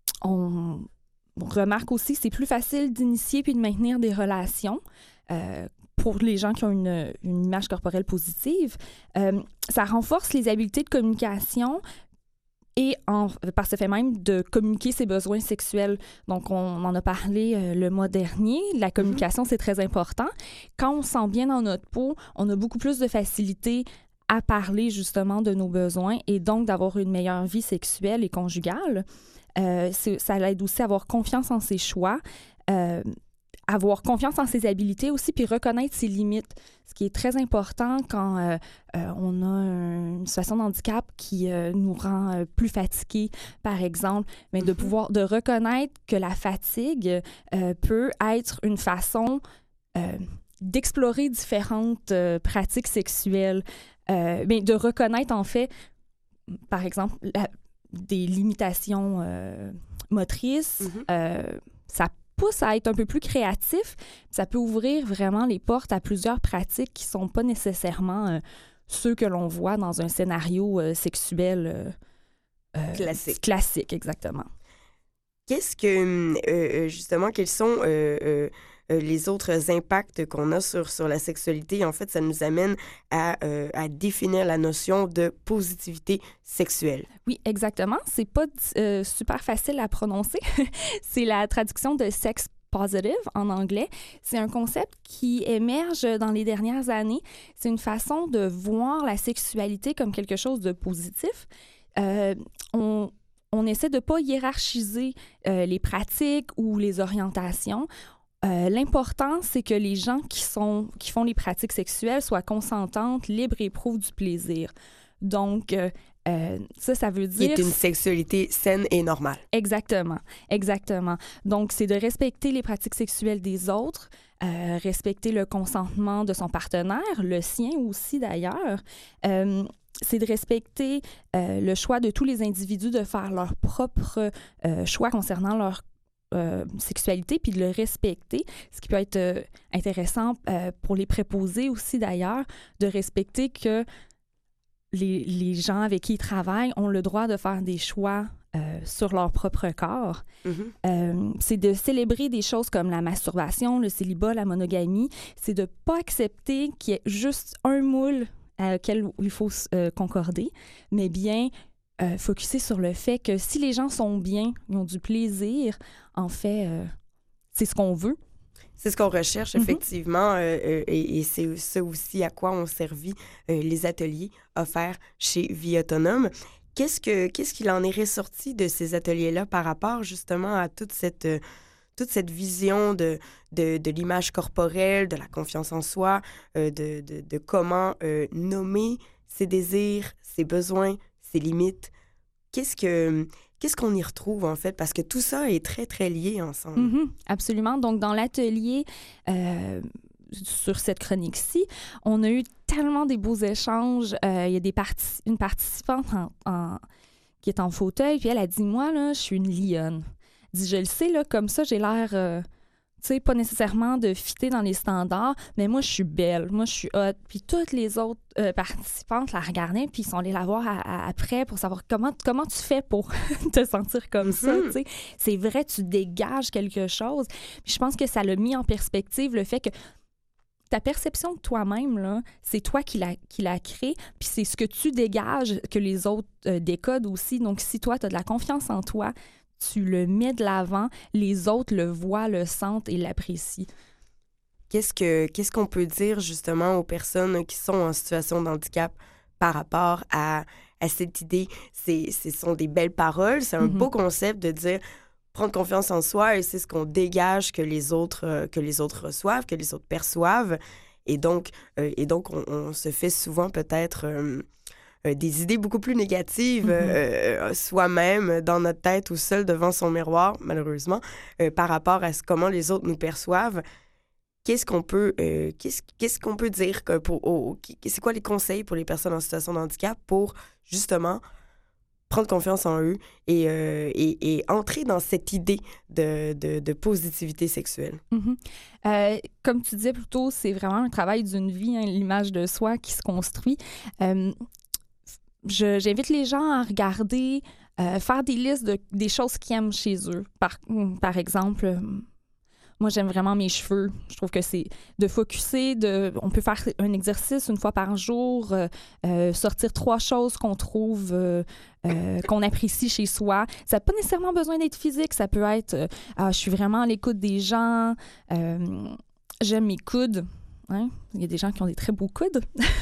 on, on remarque aussi que c'est plus facile d'initier puis de maintenir des relations. Euh, pour les gens qui ont une, une image corporelle positive. Euh, ça renforce les habiletés de communication et en, par ce fait même de communiquer ses besoins sexuels. Donc, on en a parlé euh, le mois dernier. La communication, mm-hmm. c'est très important. Quand on se sent bien dans notre peau, on a beaucoup plus de facilité à parler justement de nos besoins et donc d'avoir une meilleure vie sexuelle et conjugale. Euh, c'est, ça l'aide aussi à avoir confiance en ses choix, euh, avoir confiance en ses habiletés aussi, puis reconnaître ses limites, ce qui est très important quand euh, euh, on a une situation de handicap qui euh, nous rend euh, plus fatigués, par exemple, mais de pouvoir, de reconnaître que la fatigue euh, peut être une façon euh, d'explorer différentes euh, pratiques sexuelles. euh, bien, de reconnaître, en fait, par exemple, la, des limitations euh, motrices, mm-hmm. euh, ça pousse à être un peu plus créatif. Ça peut ouvrir vraiment les portes à plusieurs pratiques qui ne sont pas nécessairement euh, ceux que l'on voit dans un scénario euh, sexuel euh, euh, classique. Classique, exactement. Qu'est-ce que, euh, justement, quels sont euh, euh, les autres impacts qu'on a sur, sur la sexualité? En fait, ça nous amène à, euh, à définir la notion de positivité sexuelle. Oui, exactement. C'est pas euh, super facile à prononcer. C'est la traduction de sex positive en anglais. C'est un concept qui émerge dans les dernières années. C'est une façon de voir la sexualité comme quelque chose de positif. Euh, on On essaie de ne pas hiérarchiser euh, les pratiques ou les orientations. Euh, l'important, c'est que les gens qui, sont, qui font les pratiques sexuelles soient consentantes, libres et éprouvent du plaisir. Donc, euh, euh, ça, ça veut dire... Qui est une sexualité saine et normale. Exactement, exactement. Donc, c'est de respecter les pratiques sexuelles des autres, euh, respecter le consentement de son partenaire, le sien aussi d'ailleurs. Euh, c'est de respecter euh, le choix de tous les individus de faire leur propre euh, choix concernant leur euh, sexualité, puis de le respecter, ce qui peut être euh, intéressant euh, pour les préposés aussi d'ailleurs, de respecter que les, les gens avec qui ils travaillent ont le droit de faire des choix euh, sur leur propre corps. Mm-hmm. Euh, c'est de célébrer des choses comme la masturbation, le célibat, la monogamie. C'est de ne pas accepter qu'il y ait juste un moule auquel il faut euh, concorder, mais bien euh, focusser sur le fait que si les gens sont bien, ils ont du plaisir, en fait, euh, c'est ce qu'on veut. C'est ce qu'on recherche, effectivement, mm-hmm. euh, et, et c'est ça aussi à quoi ont servi euh, les ateliers offerts chez Vie Autonome. Qu'est-ce que, qu'est-ce qu'il en est ressorti de ces ateliers-là par rapport, justement, à toute cette... Euh, toute cette vision de, de, de l'image corporelle, de la confiance en soi, euh, de, de, de comment euh, nommer ses désirs, ses besoins, ses limites. Qu'est-ce que, qu'est-ce qu'on y retrouve, en fait? Parce que tout ça est très, très lié ensemble. Mm-hmm, absolument. Donc, dans l'atelier, euh, sur cette chronique-ci, on a eu tellement des beaux échanges. Euh, il y a des partic- une participante en, en, qui est en fauteuil, puis elle a dit « Moi, là, je suis une lionne. » Dit, je le sais, là, comme ça, j'ai l'air, euh, tu sais, pas nécessairement de fitter dans les standards, mais moi, je suis belle, moi, je suis hot. Puis toutes les autres euh, participantes la regardaient, puis ils sont allés la voir à, à, après pour savoir comment, comment tu fais pour te sentir comme mm-hmm. ça, tu sais. C'est vrai, tu dégages quelque chose. Puis je pense que ça l'a mis en perspective le fait que ta perception de toi-même, là, c'est toi qui l'a, qui l'a créée, puis c'est ce que tu dégages que les autres euh, décodent aussi. Donc, si toi, tu as de la confiance en toi, tu le mets de l'avant, les autres le voient, le sentent et l'apprécient. Qu'est-ce que, qu'est-ce qu'on peut dire justement aux personnes qui sont en situation de handicap par rapport à, à cette idée? C'est, ce sont des belles paroles, c'est un mm-hmm. beau concept de dire prendre confiance en soi et c'est ce qu'on dégage que les autres, euh, que les autres reçoivent, que les autres perçoivent. Et donc, euh, et donc on, on se fait souvent peut-être... Euh, Euh, des idées beaucoup plus négatives mm-hmm. euh, soi-même, dans notre tête ou seul devant son miroir, malheureusement, euh, par rapport à ce, comment les autres nous perçoivent. Qu'est-ce qu'on peut, euh, qu'est-ce, qu'est-ce qu'on peut dire? Que pour, oh, c'est quoi les conseils pour les personnes en situation de handicap pour, justement, prendre confiance en eux et, euh, et, et entrer dans cette idée de, de, de positivité sexuelle? Mm-hmm. Euh, comme tu disais plus tôt, c'est vraiment un travail d'une vie, hein, l'image de soi qui se construit. Euh, Je, j'invite les gens à regarder, euh, faire des listes de, des choses qu'ils aiment chez eux. Par, par exemple, euh, moi, j'aime vraiment mes cheveux. Je trouve que c'est de focusser, de, on peut faire un exercice une fois par jour, euh, euh, sortir trois choses qu'on trouve, euh, euh, qu'on apprécie chez soi. Ça n'a pas nécessairement besoin d'être physique. Ça peut être, euh, ah, je suis vraiment à l'écoute des gens, euh, j'aime mes coudes. Hein? Il y a des gens qui ont des très beaux coudes.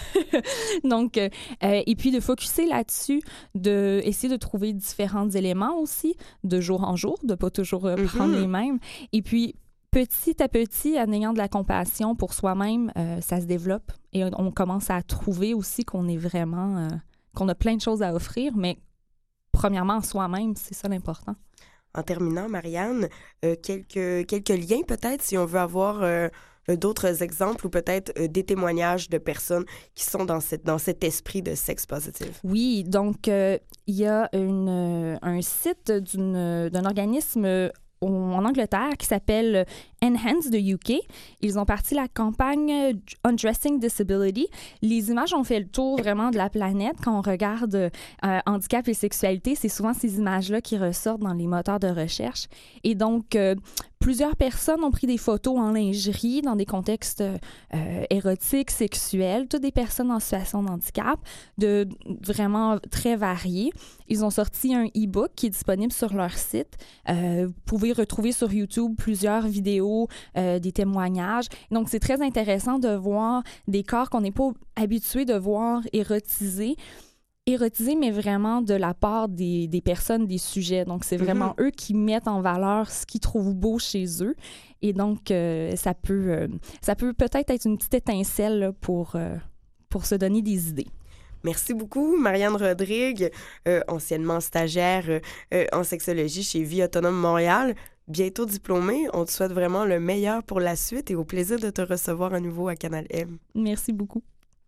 Donc, euh, et puis de focusser là-dessus, d'essayer de trouver différents éléments aussi, de jour en jour, de ne pas toujours euh, prendre mm-hmm. les mêmes. Et puis, petit à petit, en ayant de la compassion pour soi-même, euh, ça se développe. Et on commence à trouver aussi qu'on est vraiment... Euh, qu'on a plein de choses à offrir, mais premièrement, en soi-même, c'est ça l'important. En terminant, Marianne, euh, quelques, quelques liens peut-être, si on veut avoir... Euh, euh, d'autres exemples ou peut-être euh, des témoignages de personnes qui sont dans, cette, dans cet esprit de sexe positif? Oui, donc euh, il y a une, euh, un site d'une, d'un organisme euh, en Angleterre qui s'appelle Enhance de U K. Ils ont parti la campagne Undressing Disability. Les images ont fait le tour vraiment de la planète. Quand on regarde euh, handicap et sexualité, c'est souvent ces images-là qui ressortent dans les moteurs de recherche. Et donc, euh, plusieurs personnes ont pris des photos en lingerie dans des contextes euh, érotiques, sexuels, toutes des personnes en situation de handicap, de vraiment très variées. Ils ont sorti un e-book qui est disponible sur leur site. Euh, vous pouvez retrouver sur YouTube plusieurs vidéos, euh, des témoignages. Donc, c'est très intéressant de voir des corps qu'on n'est pas habitué de voir érotisés. Érotisés, mais vraiment de la part des, des personnes, des sujets. Donc, c'est vraiment mm-hmm. eux qui mettent en valeur ce qu'ils trouvent beau chez eux. Et donc, euh, ça peut euh, ça peut peut-être être une petite étincelle là, pour, euh, pour se donner des idées. Merci beaucoup, Marianne Rodrigue, euh, anciennement stagiaire euh, en sexologie chez Vie Autonome Montréal. Bientôt diplômée, on te souhaite vraiment le meilleur pour la suite et au plaisir de te recevoir à nouveau à Canal M. Merci beaucoup.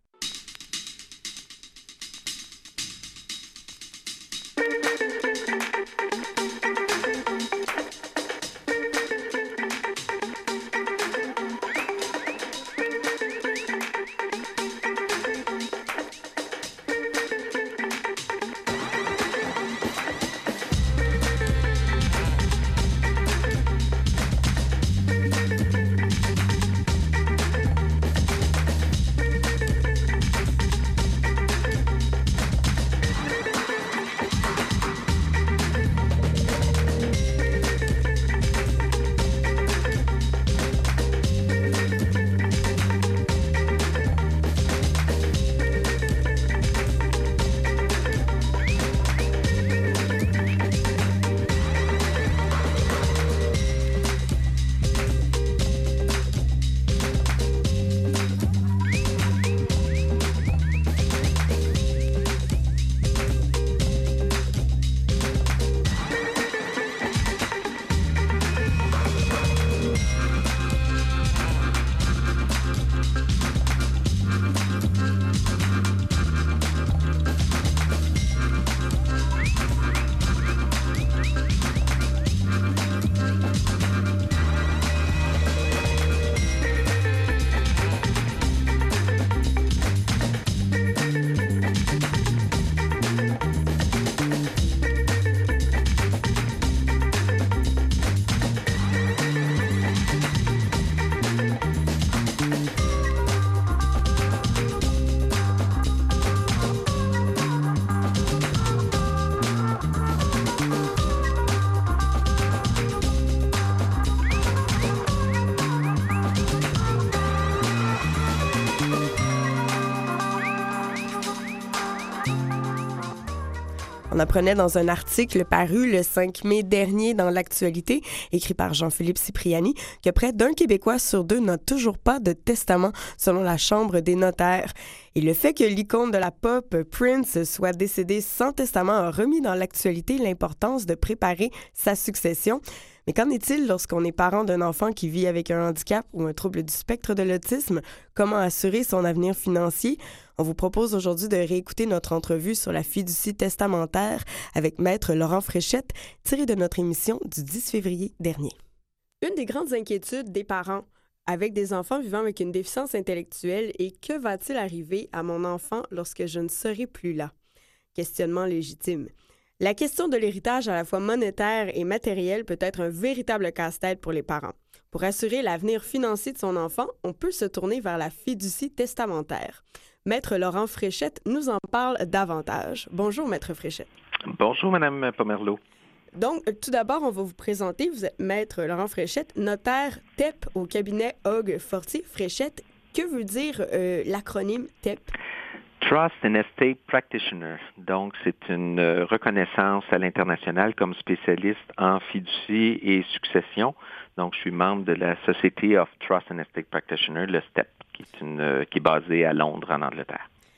On apprenait dans un article paru le cinq mai dernier dans l'Actualité, écrit par Jean-Philippe Cipriani, que près d'un Québécois sur deux n'a toujours pas de testament selon la Chambre des notaires. Et le fait que l'icône de la pop, Prince, soit décédé sans testament a remis dans l'actualité l'importance de préparer sa succession. Mais qu'en est-il lorsqu'on est parent d'un enfant qui vit avec un handicap ou un trouble du spectre de l'autisme? Comment assurer son avenir financier? On vous propose aujourd'hui de réécouter notre entrevue sur la fiducie testamentaire avec Maître Laurent Fréchette, tirée de notre émission du dix février dernier. Une des grandes inquiétudes des parents avec des enfants vivant avec une déficience intellectuelle est: que va-t-il arriver à mon enfant lorsque je ne serai plus là? Questionnement légitime. La question de l'héritage à la fois monétaire et matériel peut être un véritable casse-tête pour les parents. Pour assurer l'avenir financier de son enfant, on peut se tourner vers la fiducie testamentaire. Maître Laurent Fréchette nous en parle davantage. Bonjour, Maître Fréchette. Bonjour, Madame Pomerleau. Donc, tout d'abord, on va vous présenter. Vous êtes Maître Laurent Fréchette, notaire T E P au cabinet Hogg Fortier Fréchette. Que veut dire euh, l'acronyme T E P? Trust and Estate Practitioner. Donc, c'est une euh, reconnaissance à l'international comme spécialiste en fiducie et succession. Donc, je suis membre de la Society of Trust and Estate Practitioner, le S T E P, qui est, une, euh, qui est basée à Londres, en Angleterre.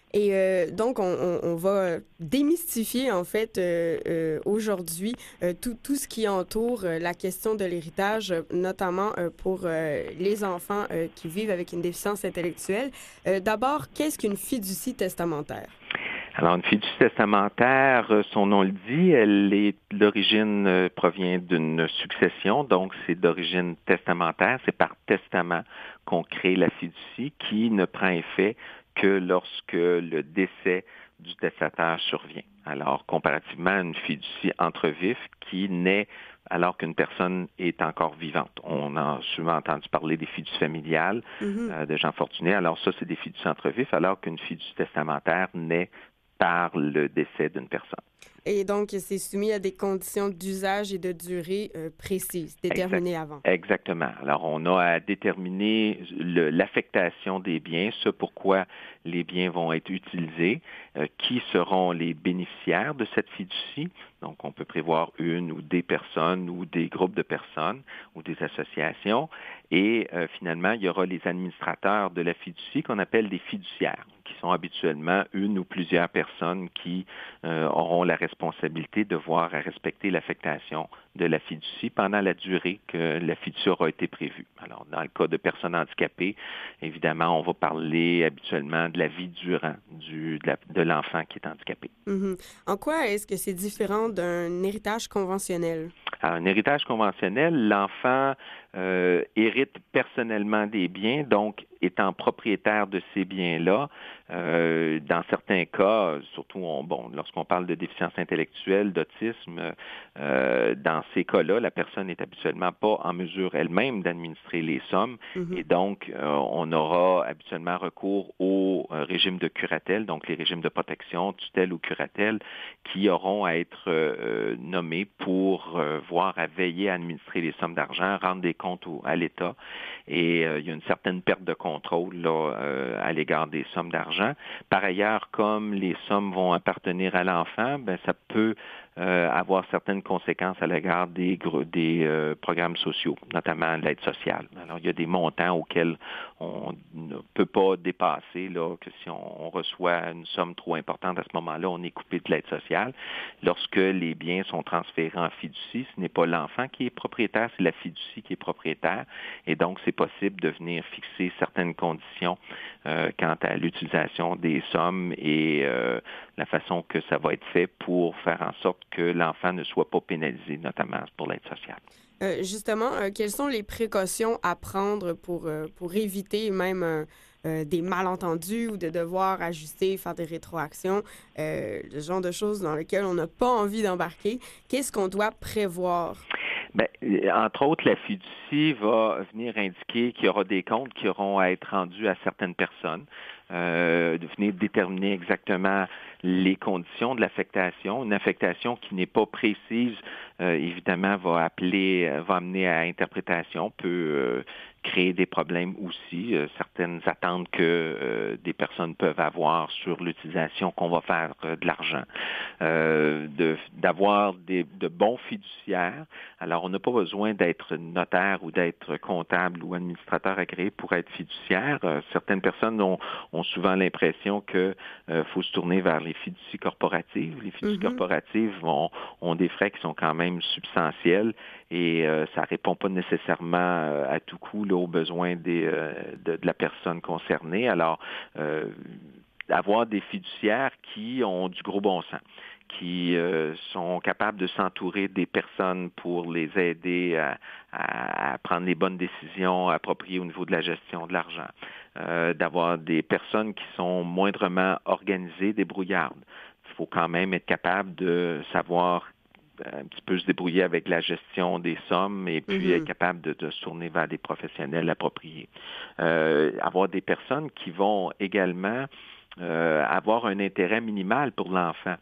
Et euh, donc, on, on, on va démystifier, en fait, euh, euh, aujourd'hui, euh, tout, tout ce qui entoure euh, la question de l'héritage, notamment euh, pour euh, les enfants euh, qui vivent avec une déficience intellectuelle. Euh, d'abord, qu'est-ce qu'une fiducie testamentaire? Alors, une fiducie testamentaire, son nom le dit, elle est l'origine euh, provient d'une succession, donc c'est d'origine testamentaire. C'est par testament qu'on crée la fiducie qui ne prend effet que lorsque le décès du testateur survient. Alors, comparativement à une fiducie entre vifs qui naît alors qu'une personne est encore vivante. On a souvent entendu parler des fiducies familiales, mm-hmm. euh, de gens fortunés. Alors ça, c'est des fiducies entre vifs, alors qu'une fiducie testamentaire naît par le décès d'une personne. Et donc, c'est soumis à des conditions d'usage et de durée euh, précises, déterminées exact. avant. Exactement. Alors, on a à déterminer le, l'affectation des biens, ce pourquoi les biens vont être utilisés, euh, qui seront les bénéficiaires de cette fiducie. Donc, on peut prévoir une ou des personnes ou des groupes de personnes ou des associations. Et euh, finalement, il y aura les administrateurs de la fiducie qu'on appelle des fiduciaires, qui sont habituellement une ou plusieurs personnes qui euh, auront la responsabilité de voir à respecter l'affectation de la fiducie pendant la durée que la fiducie aura été prévue. Alors, dans le cas de personnes handicapées, évidemment, on va parler habituellement de la vie durant du, de, la, de l'enfant qui est handicapé. Mm-hmm. En quoi est-ce que c'est différent d'un héritage conventionnel? Alors, un héritage conventionnel, l'enfant euh, hérite personnellement des biens, donc étant propriétaire de ces biens-là. Euh, dans certains cas, surtout on, bon, lorsqu'on parle de déficience intellectuelle, d'autisme, euh, dans ces cas-là, la personne n'est habituellement pas en mesure elle-même d'administrer les sommes, mm-hmm. et donc euh, on aura habituellement recours au euh, régime de curatelle, donc les régimes de protection, tutelle ou curatelle, qui auront à être euh, nommés pour euh, voir à veiller à administrer les sommes d'argent, rendre des comptes au, à l'État, et euh, il y a une certaine perte de contrôle là, euh, à l'égard des sommes d'argent. Par ailleurs, comme les sommes vont appartenir à l'enfant, ben, ça peut euh, avoir certaines conséquences à l'égard des, des euh, programmes sociaux, notamment l'aide sociale. Alors, il y a des montants auxquels on ne peut pas dépasser, là, que si on, on reçoit une somme trop importante, à ce moment-là, on est coupé de l'aide sociale. Lorsque les biens sont transférés en fiducie, ce n'est pas l'enfant qui est propriétaire, c'est la fiducie qui est propriétaire. Et donc, c'est possible de venir fixer certaines conditions euh, quant à l'utilisation des sommes et euh, la façon que ça va être fait pour faire en sorte que l'enfant ne soit pas pénalisé, notamment pour l'aide sociale. Euh, justement, euh, quelles sont les précautions à prendre pour, euh, pour éviter même euh, euh, des malentendus ou de devoir ajuster, faire des rétroactions, euh, le genre de choses dans lesquelles on n'a pas envie d'embarquer? Qu'est-ce qu'on doit prévoir? Bien, entre autres, la fiducie va venir indiquer qu'il y aura des comptes qui auront à être rendus à certaines personnes, euh, de venir déterminer exactement les conditions de l'affectation. Une affectation qui n'est pas précise, euh, évidemment, va appeler, va amener à interprétation, peut euh, créer des problèmes aussi, euh, certaines attentes que euh, des personnes peuvent avoir sur l'utilisation qu'on va faire euh, de l'argent. Euh, de, d'avoir des, de bons fiduciaires. Alors, on n'a pas besoin d'être notaire ou d'être comptable ou administrateur agréé pour être fiduciaire. Euh, certaines personnes ont, ont souvent l'impression qu'il euh, faut se tourner vers les fiducies corporatives. Les fiducies mm-hmm. corporatives ont, ont des frais qui sont quand même substantiels et euh, ça ne répond pas nécessairement euh, à tout coup là, aux besoins des, euh, de, de la personne concernée. Alors, euh, avoir des fiduciaires qui ont du gros bon sens, qui euh, sont capables de s'entourer des personnes pour les aider à, à, à prendre les bonnes décisions appropriées au niveau de la gestion de l'argent, euh, d'avoir des personnes qui sont moindrement organisées, débrouillardes. Il faut quand même être capable de savoir un petit peu se débrouiller avec la gestion des sommes et puis mm-hmm. être capable de, de se tourner vers des professionnels appropriés. Euh, avoir des personnes qui vont également Euh, avoir un intérêt minimal pour l'enfant.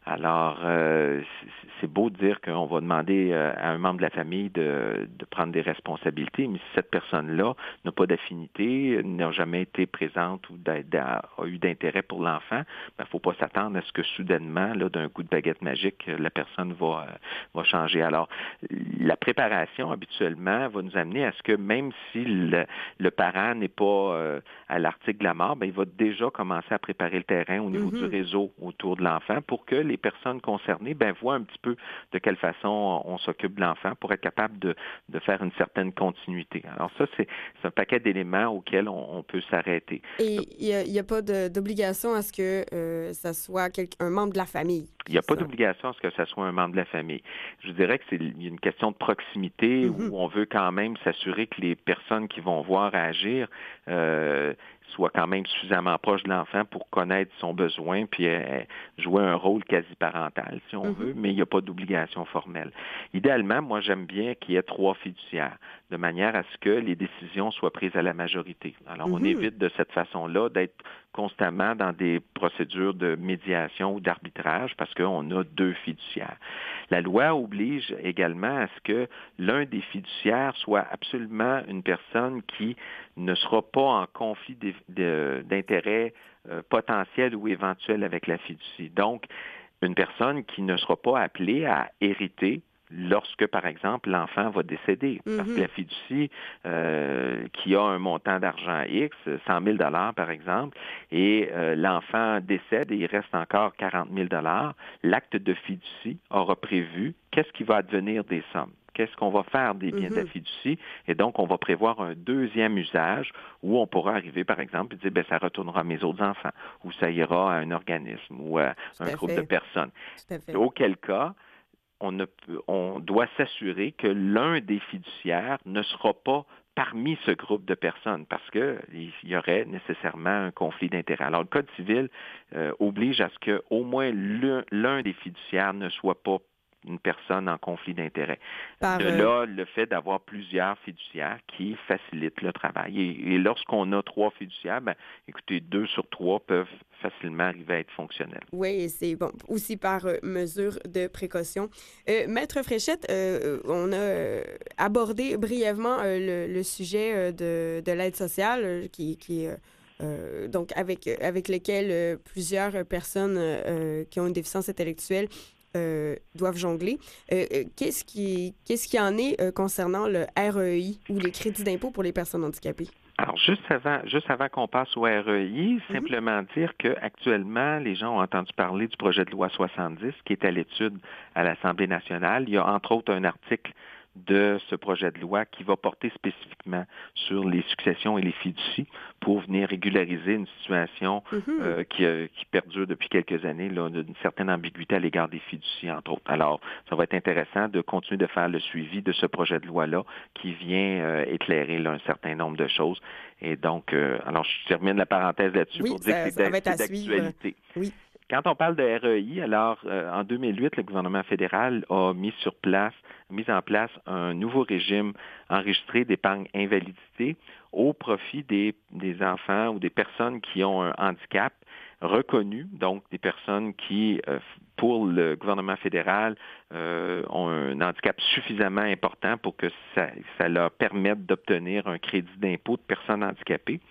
Alors, euh, c'est beau de dire qu'on va demander à un membre de la famille de, de prendre des responsabilités, mais si cette personne-là n'a pas d'affinité, n'a jamais été présente ou a, a eu d'intérêt pour l'enfant, il ne faut pas s'attendre à ce que soudainement, là, d'un coup de baguette magique, la personne va, va changer. Alors, la préparation, habituellement, va nous amener à ce que même si le, le parent n'est pas euh, à l'article de la mort, bien, il va déjà commencer à préparer le terrain au niveau mm-hmm. du réseau autour de l'enfant pour que les personnes concernées bien, voient un petit peu de quelle façon on s'occupe de l'enfant pour être capable de, de faire une certaine continuité. Alors ça, c'est, c'est un paquet d'éléments auxquels on, on peut s'arrêter. Et il n'y a, a pas de, d'obligation à ce que euh, ça soit quelqu'un, un membre de la famille? Il n'y a pas ça. d'obligation à ce que ça soit un membre de la famille. Je dirais que c'est il y a une question de proximité mm-hmm. où on veut quand même s'assurer que les personnes qui vont voir agir euh, soit quand même suffisamment proche de l'enfant pour connaître son besoin puis euh, jouer un rôle quasi parental, si on mm-hmm. veut, mais il n'y a pas d'obligation formelle. Idéalement, moi, j'aime bien qu'il y ait trois fiduciaires, de manière à ce que les décisions soient prises à la majorité. Alors, mm-hmm. on évite de cette façon-là d'être constamment dans des procédures de médiation ou d'arbitrage parce qu'on a deux fiduciaires. La loi oblige également à ce que l'un des fiduciaires soit absolument une personne qui ne sera pas en conflit de, de, d'intérêt euh, potentiel ou éventuel avec la fiducie. Donc, une personne qui ne sera pas appelée à hériter lorsque, par exemple, l'enfant va décéder. Mm-hmm. Parce que la fiducie euh, qui a un montant d'argent X, cent mille dollars par exemple, et euh, l'enfant décède et il reste encore quarante mille dollars, l'acte de fiducie aura prévu qu'est-ce qui va advenir des sommes. Qu'est-ce qu'on va faire des biens mm-hmm. de la fiducie? Et donc, on va prévoir un deuxième usage où on pourra arriver, par exemple, et dire, bien, ça retournera à mes autres enfants, ou ça ira à un organisme, ou à Tout un à groupe fait. de personnes. Auquel cas, On, ne peut, on doit s'assurer que l'un des fiduciaires ne sera pas parmi ce groupe de personnes parce qu'il y aurait nécessairement un conflit d'intérêts. Alors, le Code civil euh, oblige à ce qu'au moins l'un, l'un des fiduciaires ne soit pas une personne en conflit d'intérêts. Par, de là, le fait d'avoir plusieurs fiduciaires qui facilitent le travail. Et, et lorsqu'on a trois fiduciaires, ben, écoutez, deux sur trois peuvent facilement arriver à être fonctionnels. Oui, et c'est bon aussi par euh, mesure de précaution. Euh, Maître Fréchette, euh, on a euh, abordé brièvement euh, le, le sujet euh, de, de l'aide sociale euh, qui, qui euh, euh, donc avec, avec lequel euh, plusieurs personnes euh, qui ont une déficience intellectuelle Euh, doivent jongler. Euh, qu'est-ce qui, qu'est-ce qui en est euh, concernant le R E I ou les crédits d'impôt pour les personnes handicapées? Alors, juste avant, juste avant qu'on passe au R E I, mm-hmm. simplement dire qu'actuellement, les gens ont entendu parler du projet de loi soixante-dix qui est à l'étude à l'Assemblée nationale. Il y a entre autres un article de ce projet de loi qui va porter spécifiquement sur les successions et les fiducies pour venir régulariser une situation mm-hmm. euh, qui, euh, qui perdure depuis quelques années, là, d'une certaine ambiguïté à l'égard des fiducies, entre autres. Alors, ça va être intéressant de continuer de faire le suivi de ce projet de loi-là qui vient euh, éclairer là, un certain nombre de choses. Et donc, euh, alors je termine la parenthèse là-dessus oui, pour dire ça, que c'est, ça va être c'est d'actualité. Oui. Quand on parle de R E I, alors, euh, en deux mille huit, le gouvernement fédéral a mis sur place, mis en place un nouveau régime enregistré d'épargne invalidité au profit des, des enfants ou des personnes qui ont un handicap reconnu, donc des personnes qui, euh, pour le gouvernement fédéral, euh, ont un handicap suffisamment important pour que ça, ça leur permette d'obtenir un crédit d'impôt de personnes handicapées.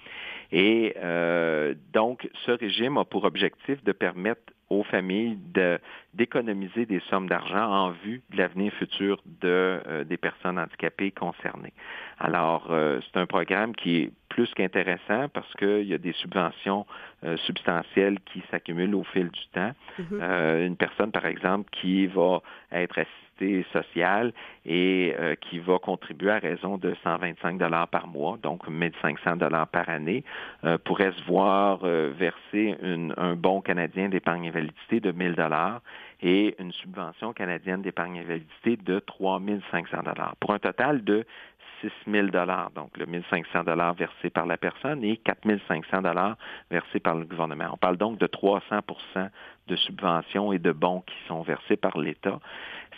Et euh, donc, ce régime a pour objectif de permettre aux familles de, d'économiser des sommes d'argent en vue de l'avenir futur de, euh, des personnes handicapées concernées. Alors, euh, c'est un programme qui est plus qu'intéressant parce qu'il y a des subventions euh, substantielles qui s'accumulent au fil du temps. Mm-hmm. Euh, une personne, par exemple, qui va être assistée sociale et euh, qui va contribuer à raison de cent vingt-cinq dollars par mois, donc mille cinq cents dollars par année, euh, pourrait se voir euh, verser une, un bon canadien d'épargne invalidité de mille dollars et une subvention canadienne d'épargne invalidité de trois mille cinq cents dollars, pour un total de six mille dollars, donc le mille cinq cents dollars versés par la personne et quatre mille cinq cents dollars versés par le gouvernement. On parle donc de trois cents pour cent de subventions et de bons qui sont versés par l'État, ce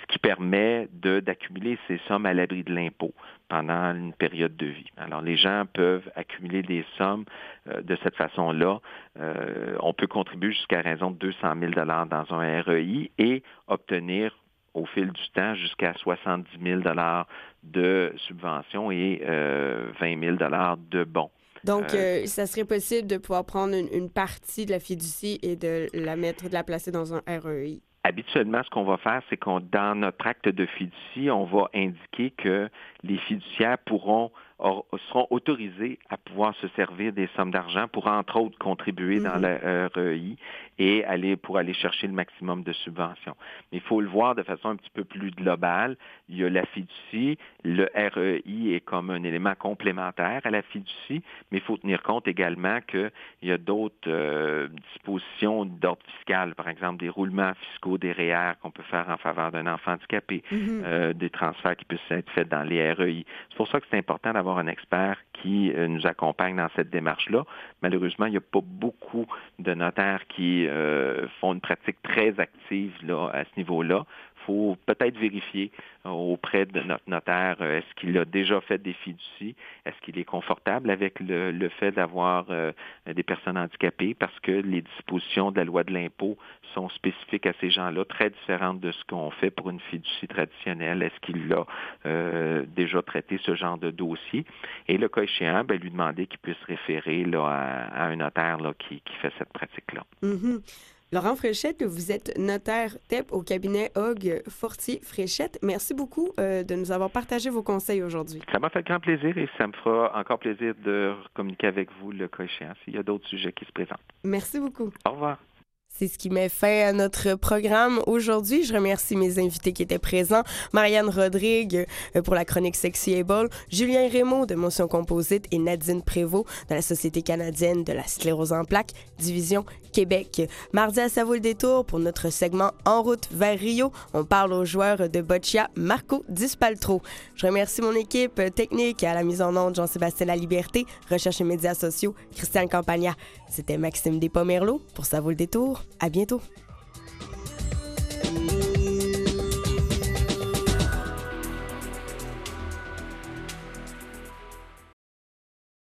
qui permet de, d'accumuler ces sommes à l'abri de l'impôt pendant une période de vie. Alors, les gens peuvent accumuler des sommes euh, de cette façon-là. Euh, on peut contribuer jusqu'à raison de deux cent mille dollars dans un R E I et obtenir au fil du temps jusqu'à soixante-dix mille dollars de subventions et euh, vingt mille dollars de bons. Donc, Euh, euh, ça serait possible de pouvoir prendre une, une partie de la fiducie et de la mettre, de la placer dans un R E I. Habituellement, ce qu'on va faire, c'est qu'on, dans notre acte de fiducie, on va indiquer que les fiduciaires pourront or, seront autorisés à pouvoir se servir des sommes d'argent pour, entre autres, contribuer mm-hmm. dans le R E I et aller pour aller chercher le maximum de subventions. Mais il faut le voir de façon un petit peu plus globale. Il y a la fiducie, le R E I est comme un élément complémentaire à la fiducie, mais il faut tenir compte également qu'il y a d'autres euh, dispositions d'ordre fiscal, par exemple des roulements fiscaux, des R E E R qu'on peut faire en faveur d'un enfant handicapé, mm-hmm. euh, des transferts qui peuvent être faits dans les R E I. C'est pour ça que c'est important d'avoir un expert qui euh, nous accompagne dans cette démarche-là. Malheureusement, il n'y a pas beaucoup de notaires qui euh, font une pratique très active là, à ce niveau-là. Il faut peut-être vérifier euh, auprès de notre notaire, euh, est-ce qu'il a déjà fait des fiducies? Est-ce qu'il est confortable avec le, le fait d'avoir euh, des personnes handicapées? Parce que les dispositions de la loi de l'impôt sont spécifiques à ces gens-là, très différentes de ce qu'on fait pour une fiducie traditionnelle. Est-ce qu'il a euh, déjà traité ce genre de dossier? Et le cas échéant, ben, lui demander qu'il puisse référer là, à, à un notaire là, qui, qui fait cette pratique-là. Mm-hmm. Laurent Fréchette, vous êtes notaire T E P au cabinet Hogg Fortier Fréchette. Merci beaucoup euh, de nous avoir partagé vos conseils aujourd'hui. Ça m'a fait grand plaisir et ça me fera encore plaisir de communiquer avec vous le cas échéant s'il y a d'autres sujets qui se présentent. Merci beaucoup. Au revoir. C'est ce qui met fin à notre programme aujourd'hui. Je remercie mes invités qui étaient présents. Marianne Rodrigue pour la chronique Sexy-Able, Julien Rémaux de Motion Composite et Nadine Prévost de la Société canadienne de la sclérose en plaques, Division Québec. Mardi à Ça vaut le détour pour notre segment En route vers Rio. On parle aux joueurs de boccia Marco Dispaltro. Je remercie mon équipe technique à la mise en onde Jean-Sébastien Laliberté, recherche et médias sociaux Christiane Campagna. C'était Maxime Despomerleau pour Ça vaut le détour. À bientôt.